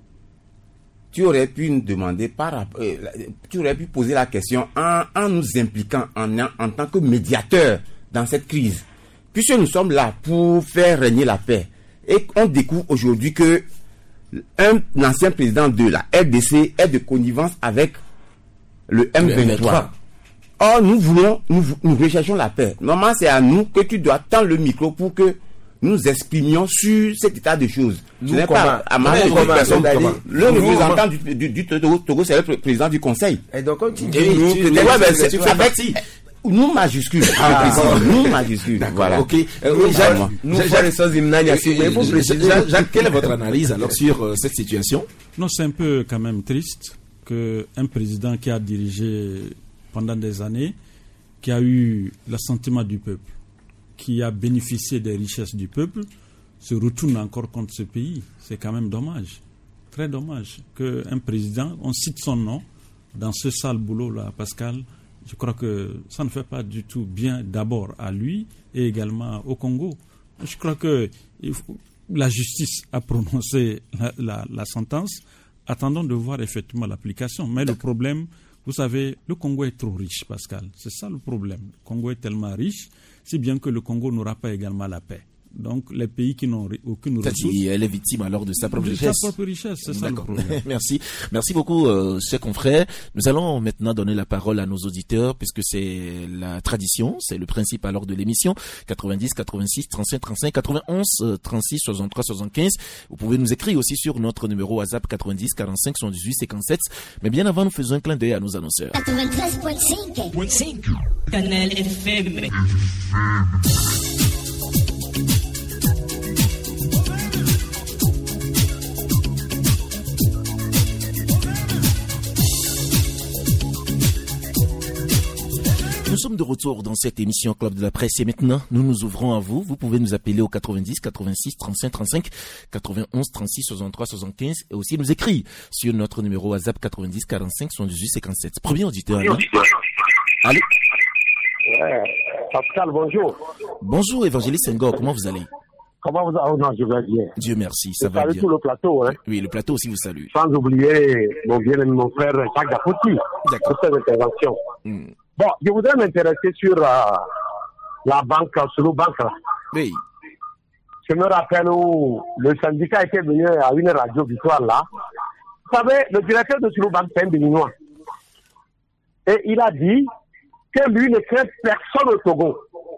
Tu aurais pu nous demander par euh, tu aurais pu poser la question en, en nous impliquant en, en tant que médiateur dans cette crise. Puisque nous sommes là pour faire régner la paix. Et on découvre aujourd'hui que un ancien président de la R D C est de connivence avec le M vingt-trois. Or, nous voulons, nous, nous recherchons la paix. Normalement, c'est à nous que tu dois tendre le micro pour que nous exprimions sur cet état de choses. Nous, Ce n'est pas à ma personne. Le représentant du, du, du Togo, c'est le président du conseil. Et donc, quand tu dis nous, nous, tu fais partie. Nous majuscules. Ah, nous majuscules. Voilà. Ok. Euh, oui, Jacques, nous Jacques, Jacques, Jacques, quelle est votre analyse alors sur euh, cette situation? Non, c'est un peu quand même triste que un président qui a dirigé pendant des années, qui a eu l'assentiment du peuple, qui a bénéficié des richesses du peuple, se retourne encore contre ce pays. C'est quand même dommage. Très dommage qu'un président, on cite son nom dans ce sale boulot-là, Pascal. Je crois que ça ne fait pas du tout bien d'abord à lui et également au Congo. Je crois que il faut, la justice a prononcé la, la, la sentence. Attendons de voir effectivement l'application. Mais le problème, vous savez, le Congo est trop riche, Pascal. C'est ça le problème. Le Congo est tellement riche, si bien que le Congo n'aura pas également la paix. Donc, les pays qui n'ont aucune ressource... Elle est victime alors de sa propre de richesse. sa propre richesse, c'est ça le problème. Merci. Merci beaucoup, euh, chers confrères. Nous allons maintenant donner la parole à nos auditeurs, puisque c'est la tradition, c'est le principe alors de l'émission. quatre-vingt-dix, quatre-vingt-six, trente-cinq, trente-cinq, quatre-vingt-onze, trente-six, soixante-trois, soixante-quinze. Vous pouvez nous écrire aussi sur notre numéro WhatsApp quatre-vingt-dix, quarante-cinq, soixante-dix-huit, cinquante-sept. Mais bien avant, nous faisons un clin d'œil à nos annonceurs. quatre-vingt-treize virgule cinq Canal F M. Nous sommes de retour dans cette émission Club de la Presse et maintenant nous nous ouvrons à vous. Vous pouvez nous appeler au quatre-vingt-dix, quatre-vingt-six, trente-cinq, trente-cinq, quatre-vingt-onze, trente-six, soixante-trois, soixante-quinze et aussi nous écrire sur notre numéro WhatsApp quatre-vingt-dix, quarante-cinq, soixante-dix-huit, cinquante-sept. Premier auditeur. Allô? Allô? Ouais, Pascal, bonjour. Bonjour Évangéliste Senghor, comment vous allez? Comment vous allez? Oh non, je vais bien. Dieu merci, ça je va bien. Salut tout le plateau, hein. Oui, le plateau aussi vous salue. Sans oublier mon bien-aimé, mon frère Jacques Dafouti. D'accord. Pour cette intervention. Hmm. Bon, je voudrais m'intéresser sur euh, la banque, sur le banque là. Oui. Je me rappelle où le syndicat était venu à une radio victoire là. Vous savez, le directeur de Sulubank, c'est un Béninois. Et il a dit que lui ne craint personne au Togo.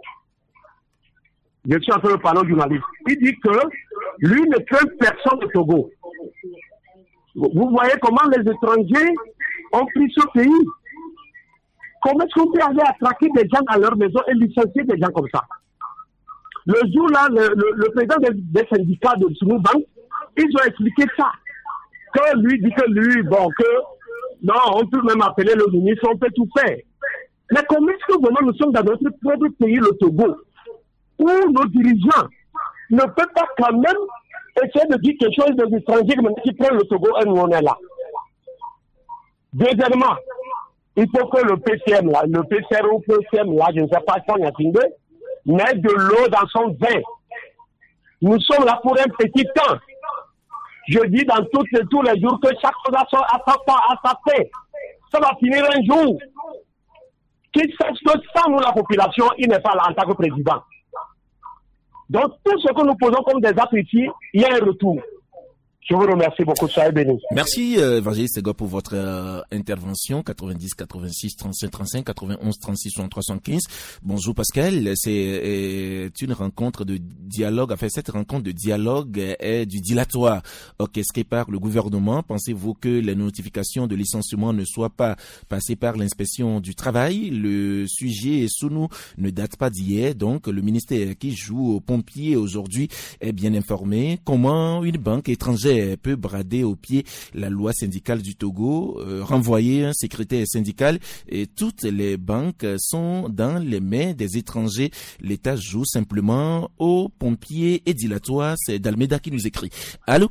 Je suis en train de parler au journaliste. Il dit que lui ne craint personne au Togo. Vous voyez comment les étrangers ont pris ce pays. Comment est-ce qu'on peut aller attraquer des gens à leur maison et licencier des gens comme ça? Le jour-là, le, le, le président des, des syndicats de Sulubank, ils ont expliqué ça. Que lui dit que lui, bon, que non, on peut même appeler le ministre, on peut tout faire. Mais comment est-ce que vraiment nous sommes dans notre propre pays, le Togo, où nos dirigeants ne peuvent pas quand même essayer de dire quelque chose des étrangers qui prennent le Togo et nous on est là. Deuxièmement, il faut que le P C M là, le P C R ou P C M là, je ne sais pas quand il y a fini, mette de l'eau dans son vin. Nous sommes là pour un petit temps. Je dis dans toutes les, tous les jours que chaque chose a, a, a, a sa fin. Ça va finir un jour. Qu'il sache que sans nous, la population, il n'est pas là en tant que président. Donc, tout ce que nous posons comme des actes ici, il y a un retour. Je vous remercie beaucoup, soyez bénis. Merci, euh, Évangéliste Senghor, pour votre euh, intervention. quatre-vingt-dix, quatre-vingt-six, trente-cinq, trente-cinq, quatre-vingt-onze, trente-six, soixante-trois, soixante-quinze. Bonjour Pascal, c'est euh, une rencontre de dialogue. Enfin, cette rencontre de dialogue est du dilatoire orchestré par le gouvernement. Pensez-vous que les notifications de licenciement ne soient pas passées par l'inspection du travail? Le sujet sous nous ne date pas d'hier, donc le ministère qui joue aux pompiers aujourd'hui est bien informé. Comment une banque étrangère peut brader au pied la loi syndicale du Togo, euh, renvoyer un secrétaire syndical, et toutes les banques sont dans les mains des étrangers. L'État joue simplement aux pompiers et dilatoire. C'est Dalmeda qui nous écrit. Allô?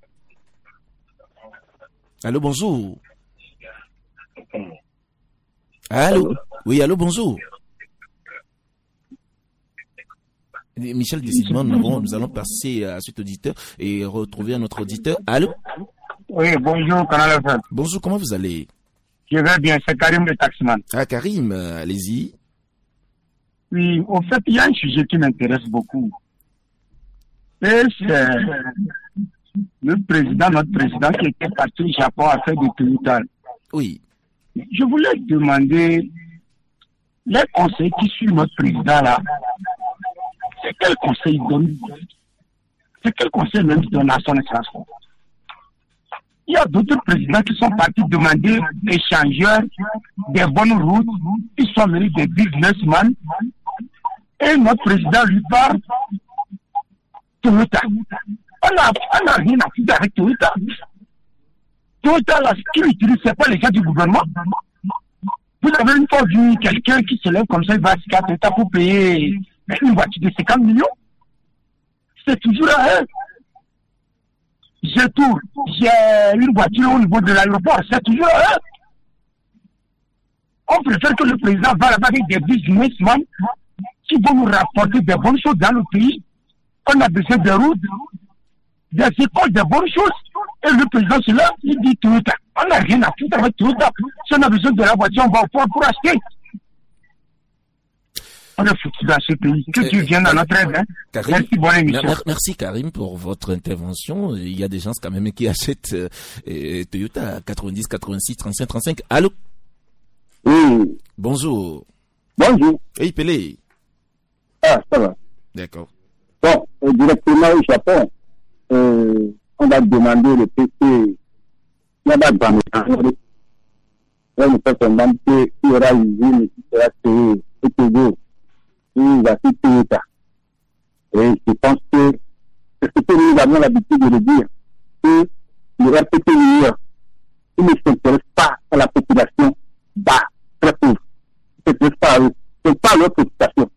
Allô, bonjour. Allô? Oui, allô, bonjour. Michel décidément, nous, nous allons passer à cet auditeur et retrouver un autre auditeur. Allô? Oui, bonjour, Canal F M. Bonjour, comment vous allez? Je vais bien, c'est Karim le taximan. Ah, Karim, allez-y. Oui, au fait, il y a un sujet qui m'intéresse beaucoup. Et c'est le président, notre président qui était parti au Japon à faire des Toyota. Oui. Je voulais demander les conseils qui suivent notre président là. C'est quel conseil il donne? C'est quel conseil même il donne à son excellence? Il y a d'autres présidents qui sont partis demander des échangeurs, des bonnes routes, ils sont venus des businessmen, et notre président lui parle Toyota. On n'a on a rien à faire avec Toyota. Toyota, là, ce qu'il utilise, ce n'est pas les gens du gouvernement. Vous avez une fois vu quelqu'un qui se lève comme ça, il va à Toyota pour payer une voiture de cinquante millions. C'est toujours à eux. J'ai tout. J'ai une voiture au niveau de l'aéroport. C'est toujours à eux. On préfère que le président va là-bas avec des businessmen qui vont nous rapporter des bonnes choses dans le pays. On a besoin de routes, des écoles, des bonnes choses. Et le président, c'est là, il dit Toyota. On n'a rien à foutre avec Toyota. Si on a besoin de la voiture, on va au port pour acheter. On est foutu dans ce pays. Que euh, tu viennes dans notre aide. Hein. Karim, merci, bonne émission. Merci Karim pour votre intervention. Il y a des gens quand même qui achètent euh, Toyota quatre-vingt-dix, quatre-vingt-six, trente-cinq, trente-cinq. Allô? Oui. Bonjour. Bonjour. Hey, Pelé. Ah, ça va. D'accord. Bon, euh, directement au Japon, euh, on va demander le P C. Il y a pas de banque. On ne peut pas qu'il y aura une usine qui sera créée au Togo. Il va tout Toyota. Et je pense que c'est ce que nous avons l'habitude de le dire, que le R P T il ne s'intéresse pas à la population bas, très pauvre. Il ne s'intéresse pas à eux. Ce n'est pas leur préoccupation.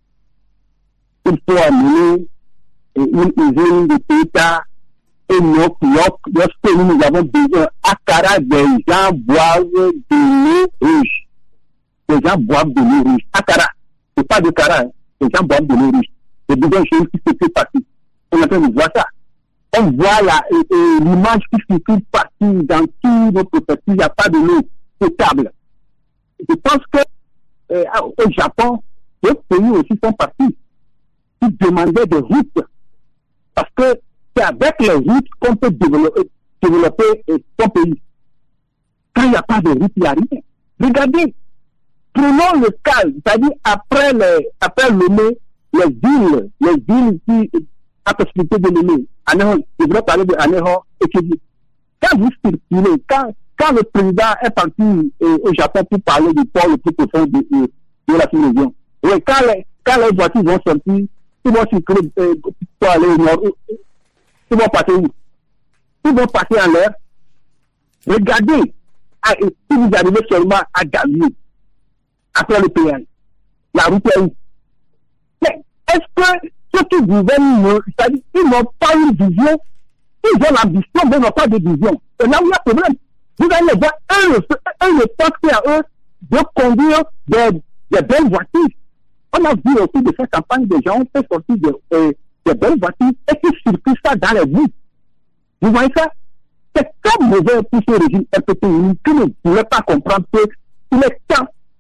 Il faut amener une usine de Toyota et Nyok, Nyok, lorsque nous avons besoin à Akara, des gens boivent de l'eau rouge. Les gens boivent de l'eau rouge. Akara. C'est pas de Cara, hein. Les gens boivent de l'eau riche. C'est des choses qui se fait partout. On est en train de voir ça. On voit la, et, et, l'image qui se fait partout dans tout notre pays. Il n'y a pas de l'eau potable. Je pense que euh, au Japon, d'autres pays aussi sont partis. Ils demandaient des routes. Parce que c'est avec les routes qu'on peut développer, développer euh, son pays. Quand il n'y a pas de route, il n'y a rien. Regardez. Prenons le cas, c'est-à-dire après les, après Lomé, les villes, les villes qui, à possibilité de Lomé, Anéhon, je voudrais parler de Anéhon et Kédi. Quand vous circulez, quand, quand le président est parti euh, au Japon pour parler du port le plus profond de, de, de la sous-région, oui, quand les, quand les voitures vont sortir, ils vont circuler euh, pour aller au nord, ils vont passer où? Ils vont passer en l'air. Regardez, à, si vous arrivez seulement à Gavier, après le péage, la route est où? Mais est-ce que ceux qui gouvernent, c'est-à-dire ils n'ont pas une vision, ils ont l'ambition, mais ils n'ont pas de vision. Et là où il y a problème, vous allez les voir, eux, eux ne pensent qu'à eux de conduire des, des belles voitures. On a vu aussi de cette campagne, des gens ont fait sortir de, euh, des belles voitures et qui circulent ça dans les villes. Vous voyez ça? C'est comme mauvais pour ce régime R P T qui ne voulait pas comprendre qu'il est temps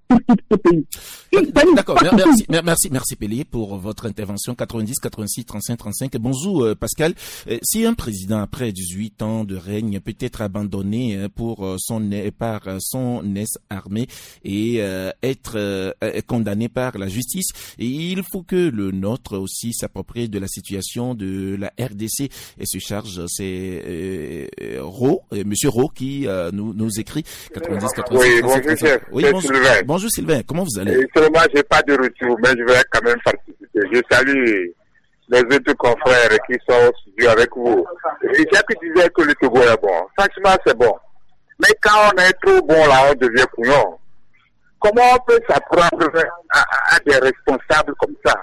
pour tout ce pays. D'accord, merci, merci, merci Pelé pour votre intervention. quatre-vingt-dix, quatre-vingt-six, trente-cinq, trente-cinq. Bonjour euh, Pascal. Euh, si un président après dix-huit ans de règne peut être abandonné euh, pour euh, son par son ex-armée et euh, être euh, condamné par la justice, et il faut que le nôtre aussi s'approprie de la situation de la R D C et se charge. C'est euh, Ro, euh, Monsieur Ro qui euh, nous nous écrit quatre-vingt-dix, quatre-vingt-six, oui, trente-cinq, bonjour, chef. oui, bonjour, Sylvain. bonjour Sylvain, comment vous allez? Et seulement, j'ai pas de retour, mais je vais quand même participer. Je salue les autres confrères qui sont au studio avec vous. Et Jacques disait que le Togo est bon. Franchement, c'est bon. Mais quand on est trop bon là, on devient couillon. Comment on peut s'apprendre à, à, à des responsables comme ça?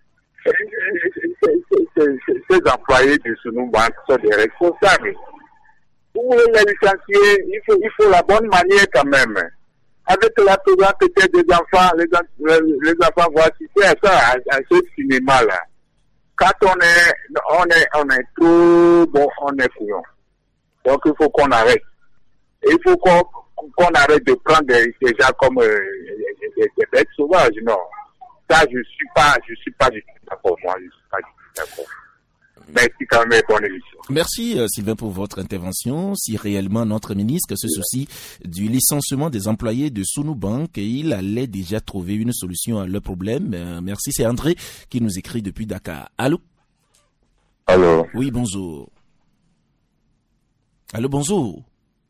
Ces employés du Sounou Bank sont des responsables. Pour les licencier, il faut, il faut la bonne manière quand même. Avec la présence peut-être des enfants, les, les enfants vont assister à ça, à, à ce cinéma-là. Quand on est, on est, on est trop bon, on est couillon. Donc il faut qu'on arrête. Et il faut qu'on, qu'on arrête de prendre des, des gens comme euh, des, des bêtes sauvages, non. Ça, je suis pas, je suis pas du tout d'accord, moi, je suis pas du tout d'accord. Merci quand même, bonne émission. Merci euh, Sylvain pour votre intervention. Si réellement notre ministre se soucie du licenciement des employés de Sounou Bank, il allait déjà trouver une solution à leur problème. Euh, merci, c'est André qui nous écrit depuis Dakar. Allô? Allô? Oui, bonjour. Allô, bonjour.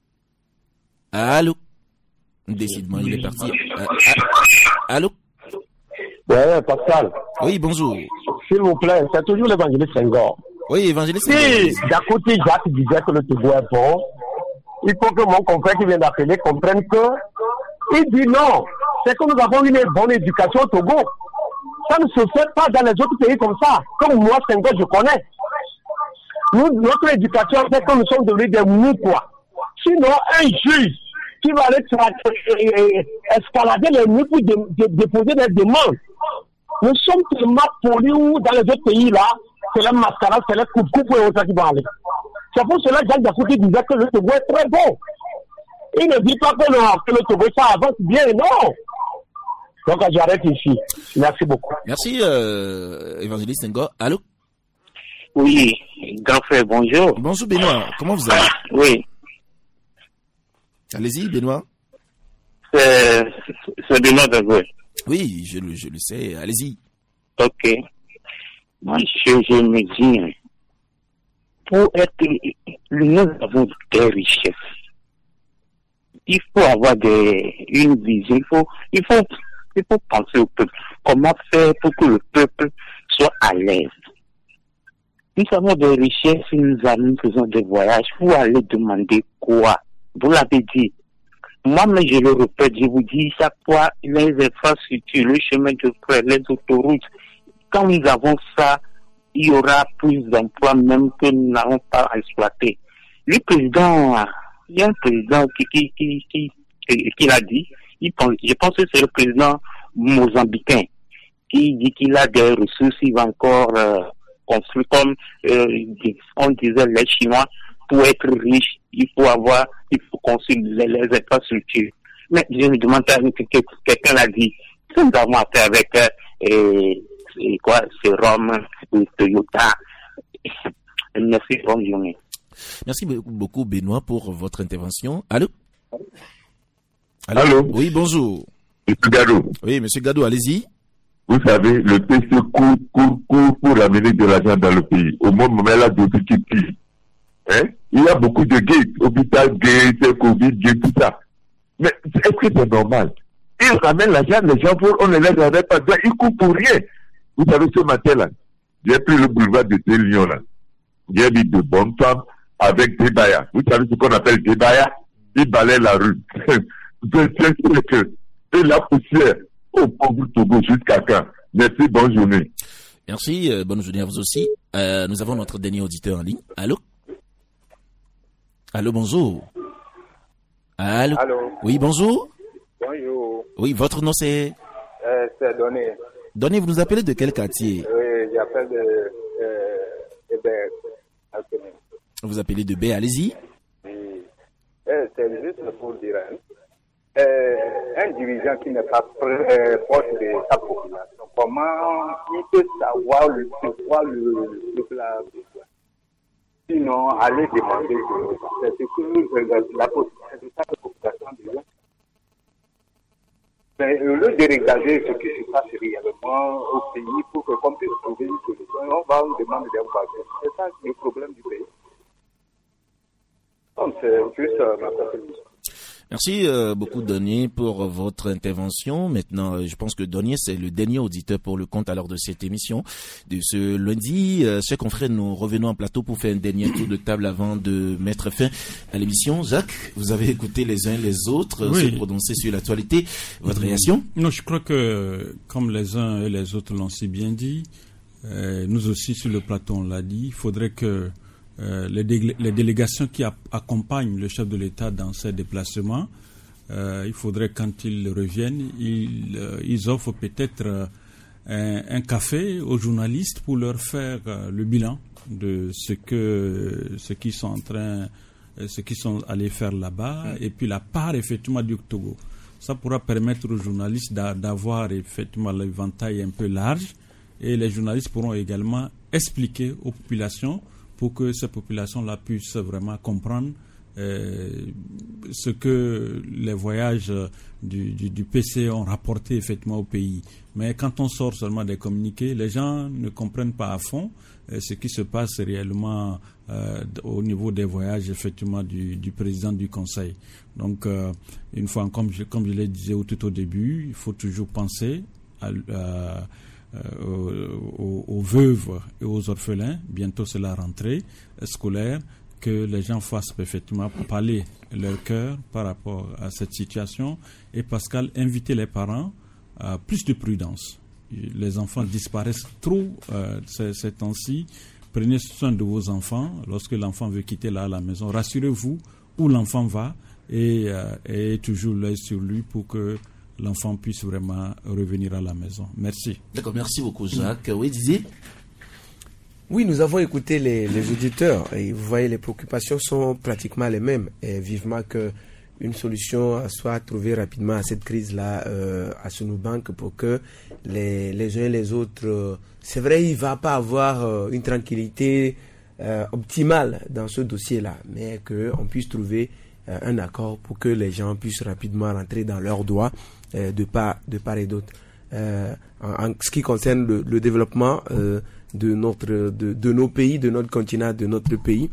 Allô? Décidément, il est parti. Euh, allô? Ouais, Pascal. Oui, bonjour. S'il vous plaît, c'est toujours l'évangéliste Senghor. Oui, évangéliste. Si d'un côté Jacques disait que le Togo est bon, il faut que mon confrère qui vient d'appeler comprenne que il dit non. C'est que nous avons une bonne éducation au Togo. Ça ne se fait pas dans les autres pays comme ça. Comme moi, Senghor, je connais. Nous, notre éducation fait que nous sommes devenus des mous, quoi. Sinon, un juge qui va aller escalader les mous pour dé, dé, déposer des demandes. Nous sommes tellement polis où dans les autres pays là, c'est la mascarade, c'est la coupe-coupe et autres qui vont aller. C'est pour cela que Jacques Dafouti disait que le Togo est très bon. Il ne dit pas que, non, que le Togo ça avance bien, non. Donc j'arrête ici. Merci beaucoup. Merci euh, évangéliste Senghor. Allô? Oui, grand frère, bonjour. Bonjour Benoît, comment vous allez? Oui. Allez-y Benoît. C'est, c'est Benoît Dagoué. Oui, je le, je le sais. Allez-y. Ok. Moi, je, je me dis, pour être, nous avons des richesses. Il faut avoir des, une vision. Il faut, il faut, il faut penser au peuple. Comment faire pour que le peuple soit à l'aise. Nous avons des richesses, nous, nous faisons des voyages. Vous allez demander quoi? Vous l'avez dit. Moi-même, je le répète, je vous dis chaque fois, les infrastructures, le chemin de fer, les autoroutes, quand nous avons ça, il y aura plus d'emplois même que nous n'avons pas à exploiter. Le président, il y a un président qui, qui, qui, qui, qui, qui l'a dit, il pense, je pense que c'est le président mozambicain, qui dit qu'il a des ressources, il va encore euh, construire comme euh, on disait les Chinois. Pour être riche, il faut avoir, il faut construire les, les infrastructures. Mais je me demande, quelqu'un l'a dit, ce que nous avons à faire avec, euh, et, et quoi, c'est Rome, Toyota. Merci, bonne journée. Merci beaucoup, Benoît, pour votre intervention. Allô? Allô? Allô? Oui, bonjour. Monsieur Gado. Oui, monsieur Gado, allez-y. Vous savez, le P C court, court, court pour amener de l'argent dans le pays. Au moment où il y a d'autres qui plient. Hein? Il y a beaucoup de gays, hôpital gay, Covid, gay, tout ça. Mais est-ce que c'est normal? Ils ramènent l'argent, les gens pour, on ne les ramène pas, ils courent pour rien. Vous savez, ce matin-là, j'ai pris le boulevard de Télion, là. J'ai vu de bonnes femmes avec des baillas. Vous savez ce qu'on appelle des baillas? Ils balaient la rue. Et la poussière, au pauvre Togo, jusqu'à quand? Merci, bonne journée. Merci, euh, bonne journée à vous aussi. Euh, nous avons notre dernier auditeur en ligne. Allô? Allô, bonjour. Allô. Allô. Oui, bonjour. Bonjour. Oui, votre nom c'est euh, C'est Donné. Donné, vous nous appelez de quel quartier? Oui, j'appelle de, euh, de Bé. Vous appelez de Bé, allez-y. Oui. Euh, c'est juste pour dire, hein. euh, un dirigeant qui n'est pas euh, proche de sa population, comment il peut savoir le pourquoi le peuple a besoin? Sinon, aller demander de l'autre. C'est ce que euh, la population besoin. Mais au lieu de regarder ce qui se passe réellement au pays pour qu'on puisse trouver une solution, on va nous demander d'un voisin. C'est ça le problème du pays. Donc, c'est juste euh, ma proposition. Merci euh, beaucoup, Donier, pour votre intervention. Maintenant, euh, je pense que Donier, c'est le dernier auditeur pour le compte alors de cette émission de ce lundi. Euh, chers confrères, nous revenons en plateau pour faire un dernier tour de table avant de mettre fin à l'émission. Jacques, vous avez écouté les uns les autres oui. se prononcer sur l'actualité. Votre réaction? Non, je crois que, comme les uns et les autres l'ont si bien dit, euh, nous aussi sur le plateau, on l'a dit, il faudrait que Euh, les, dé- les délégations qui a- accompagnent le chef de l'État dans ses déplacements, euh, il faudrait quand ils reviennent, ils, euh, ils offrent peut-être euh, un, un café aux journalistes pour leur faire euh, le bilan de ce que ce qu'ils sont en train, euh, ce qu'ils sont allés faire là-bas, mmh. et puis la part effectivement du Togo. Ça pourra permettre aux journalistes d'a- d'avoir effectivement l'éventail un peu large, et les journalistes pourront également expliquer aux populations pour que ces populations-là puissent vraiment comprendre euh, ce que les voyages du, du, du P C ont rapporté effectivement au pays. Mais quand on sort seulement des communiqués, les gens ne comprennent pas à fond euh, ce qui se passe réellement euh, au niveau des voyages effectivement du, du président du Conseil. Donc, euh, une fois, comme je, comme je l'ai dit tout au début, il faut toujours penser à... à Euh, aux, aux veuves et aux orphelins. Bientôt c'est la rentrée scolaire, que les gens fassent effectivement parler leur cœur par rapport à cette situation. Et Pascal, inviter les parents à plus de prudence. Les enfants disparaissent trop euh, ces, ces temps-ci. Prenez soin de vos enfants. Lorsque l'enfant veut quitter là, la maison, rassurez-vous où l'enfant va et, euh, et toujours l'œil sur lui pour que l'enfant puisse vraiment revenir à la maison. Merci. D'accord, merci beaucoup, Jacques. Oui, Didier? Oui, nous avons écouté les, les auditeurs et vous voyez, les préoccupations sont pratiquement les mêmes. Et vivement que une solution soit trouvée rapidement à cette crise-là euh, à Sunubank pour que les, les uns et les autres... Euh, c'est vrai, il ne va pas avoir euh, une tranquillité euh, optimale dans ce dossier-là, mais qu'on puisse trouver euh, un accord pour que les gens puissent rapidement rentrer dans leurs droits euh, de, part, de part et d'autre. Euh, en, en ce qui concerne le, le développement euh, de, notre, de, de nos pays, de notre continent, de notre pays,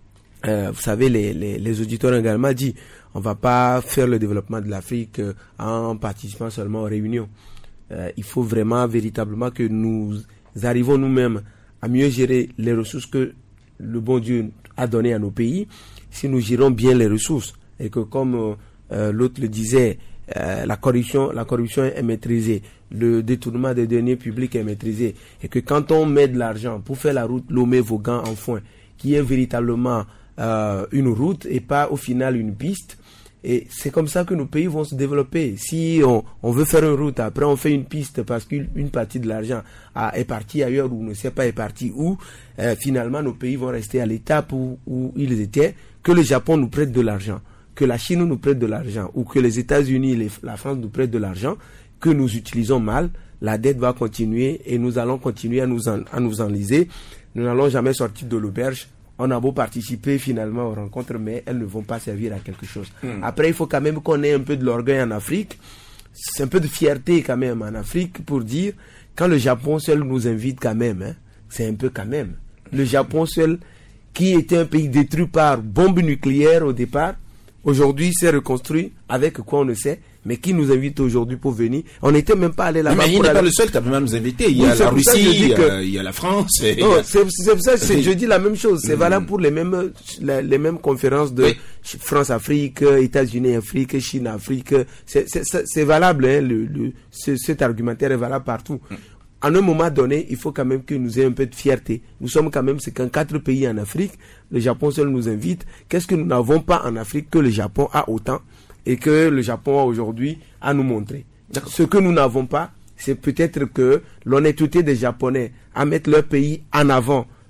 euh, vous savez, les, les, les auditeurs ont également dit on ne va pas faire le développement de l'Afrique euh, en participant seulement aux réunions. Euh, il faut vraiment, véritablement, que nous arrivons nous-mêmes à mieux gérer les ressources que le bon Dieu a données à nos pays, si nous gérons bien les ressources. Et que, comme euh, l'autre le disait, euh, la corruption, la corruption est maîtrisée, le détournement des deniers publics est maîtrisé. Et que quand on met de l'argent pour faire la route Lomé-Vaughan en foin, qui est véritablement euh, une route et pas au final une piste, et c'est comme ça que nos pays vont se développer. Si on, on veut faire une route, après on fait une piste parce qu'une partie de l'argent a, est partie ailleurs ou ne sait pas est partie où, euh, finalement nos pays vont rester à l'étape où, où ils étaient, que le Japon nous prête de l'argent, que la Chine nous prête de l'argent, ou que les États-Unis, les, la France nous prête de l'argent, que nous utilisons mal, la dette va continuer et nous allons continuer à nous, en, à nous enliser. Nous n'allons jamais sortir de l'auberge. On a beau participer finalement aux rencontres, mais elles ne vont pas servir à quelque chose. Mm. Après, il faut quand même qu'on ait un peu de l'orgueil en Afrique. C'est un peu de fierté quand même en Afrique pour dire, quand le Japon seul nous invite quand même, hein, c'est un peu quand même. Le Japon seul, qui était un pays détruit par bombe nucléaire au départ, aujourd'hui s'est reconstruit avec quoi on ne sait, mais qui nous invite aujourd'hui pour venir. On n'était même pas allé là-bas. Mais il n'est pas le seul qui a pu nous inviter. Il y a la Russie, il y a, il y a la France. Et non, c'est pour ça que je dis la même chose. C'est valable pour les mêmes, les, les mêmes conférences de oui. France-Afrique, États-Unis-Afrique, Chine-Afrique. C'est valable, hein, le, le, ce, cet argumentaire est valable partout. Mm. À un moment donné, il faut quand même que nous ayons un peu de fierté. Nous sommes quand même, c'est qu'en quatre pays en Afrique, le Japon seul nous invite. Qu'est-ce que nous n'avons pas en Afrique que le Japon a autant et que le Japon a aujourd'hui à nous montrer? Ce que nous n'avons pas, c'est peut-être que l'honnêteté des Japonais à mettre leur pays en avant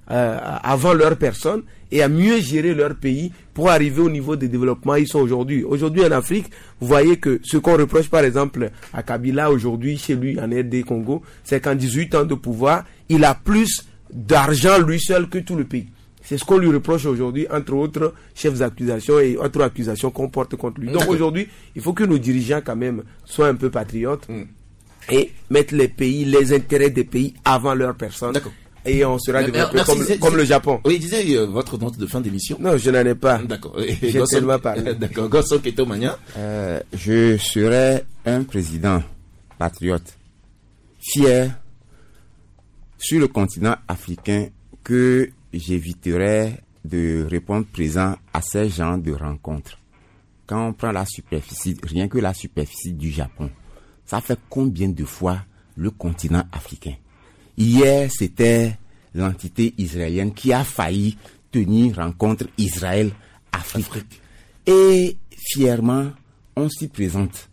euh, avant leur personne et à mieux gérer leur pays pour arriver au niveau de développement ils sont aujourd'hui. Aujourd'hui en Afrique, vous voyez que ce qu'on reproche par exemple à Kabila aujourd'hui chez lui en R D Congo, c'est qu'en dix-huit ans de pouvoir, il a plus d'argent lui seul que tout le pays. C'est ce qu'on lui reproche aujourd'hui, entre autres chefs d'accusation et autres accusations qu'on porte contre lui. Donc aujourd'hui, il faut que nos dirigeants quand même soient un peu patriotes mm. et mettent les pays, les intérêts des pays avant leur personne. D'accord. Et on sera développé comme, Merci, comme le Japon. Oui, disait euh, votre note de fin d'émission. Non, je n'en ai pas. D'accord. J'ai Gosson, tellement parlé. D'accord. Gosson Ketomania. Euh, je serai un président patriote, fier sur le continent africain que j'éviterai de répondre présent à ces genres de rencontres. Quand on prend la superficie, rien que la superficie du Japon, ça fait combien de fois le continent africain? Hier, c'était l'entité israélienne qui a failli tenir rencontre Israël-Afrique. Et fièrement, on s'y présente.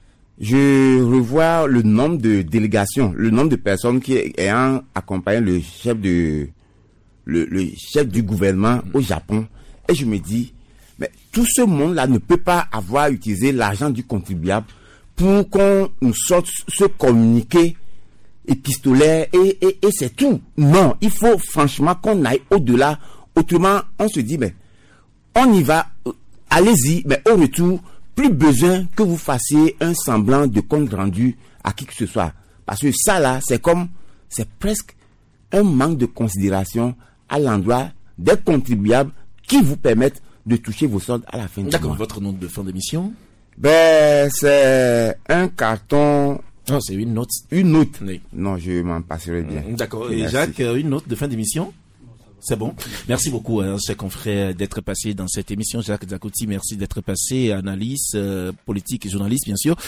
Je revois le nombre de délégations, le nombre de personnes qui ayant accompagné le chef de, le, le chef du gouvernement au Japon. Et je me dis, mais tout ce monde-là ne peut pas avoir utilisé l'argent du contribuable pour qu'on nous sorte ce communiqué épistolaire et, et, et c'est tout. Non, il faut franchement qu'on aille au-delà. Autrement, on se dit, mais on y va, euh, allez-y, mais au retour, plus besoin que vous fassiez un semblant de compte rendu à qui que ce soit. Parce que ça là, c'est comme, c'est presque un manque de considération à l'endroit des contribuables qui vous permettent de toucher vos soldes à la fin du mois. D'accord, votre note de fin d'émission? Ben, c'est un carton... Non, c'est une note. Une note. Oui. Non, je m'en passerai bien. D'accord. Et Jacques, une note de fin d'émission? C'est bon. Merci beaucoup, hein, chers confrères, d'être passé dans cette émission. Jacques Zakoti, merci d'être passé. Analyste euh, politique et journaliste, bien sûr.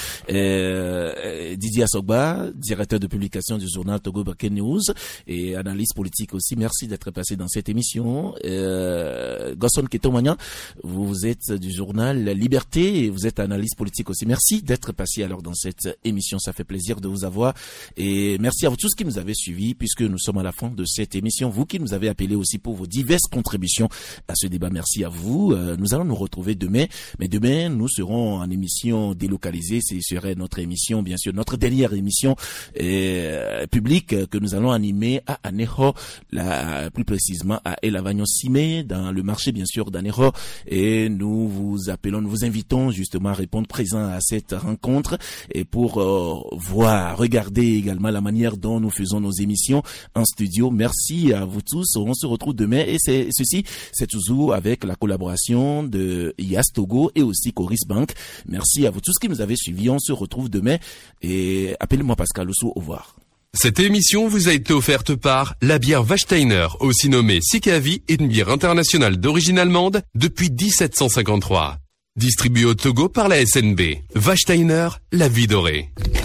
Euh, Didier Assogba, directeur de publication du journal Togo Baken News et analyste politique aussi. Merci d'être passé dans cette émission. Euh, Gosson Ketomania, vous êtes du journal Liberté et vous êtes analyste politique aussi. Merci d'être passé alors dans cette émission. Ça fait plaisir de vous avoir et merci à vous tous qui nous avez suivis puisque nous sommes à la fin de cette émission. Vous qui nous avez appelés aussi pour vos diverses contributions à ce débat. Merci à vous. Euh, nous allons nous retrouver demain. Mais demain, nous serons en émission délocalisée. Ce serait notre émission, bien sûr, notre dernière émission euh, publique euh, que nous allons animer à Aneho, là, plus précisément à Elavagnon Simé, dans le marché, bien sûr, d'Aneho. Et nous vous appelons, nous vous invitons justement à répondre présent à cette rencontre et pour euh, voir, regarder également la manière dont nous faisons nos émissions en studio. Merci à vous tous. On se retrouve demain et c'est ceci, c'est toujours avec la collaboration de I A S Togo et aussi Coris Bank. Merci à vous tous qui nous avez suivis. On se retrouve demain et appelez-moi Pascal Oussou. Au revoir. Cette émission vous a été offerte par la bière Wachsteiner, aussi nommée Sikavi, une bière internationale d'origine allemande depuis dix-sept cent cinquante-trois. Distribuée au Togo par la S N B. Wachsteiner, la vie dorée.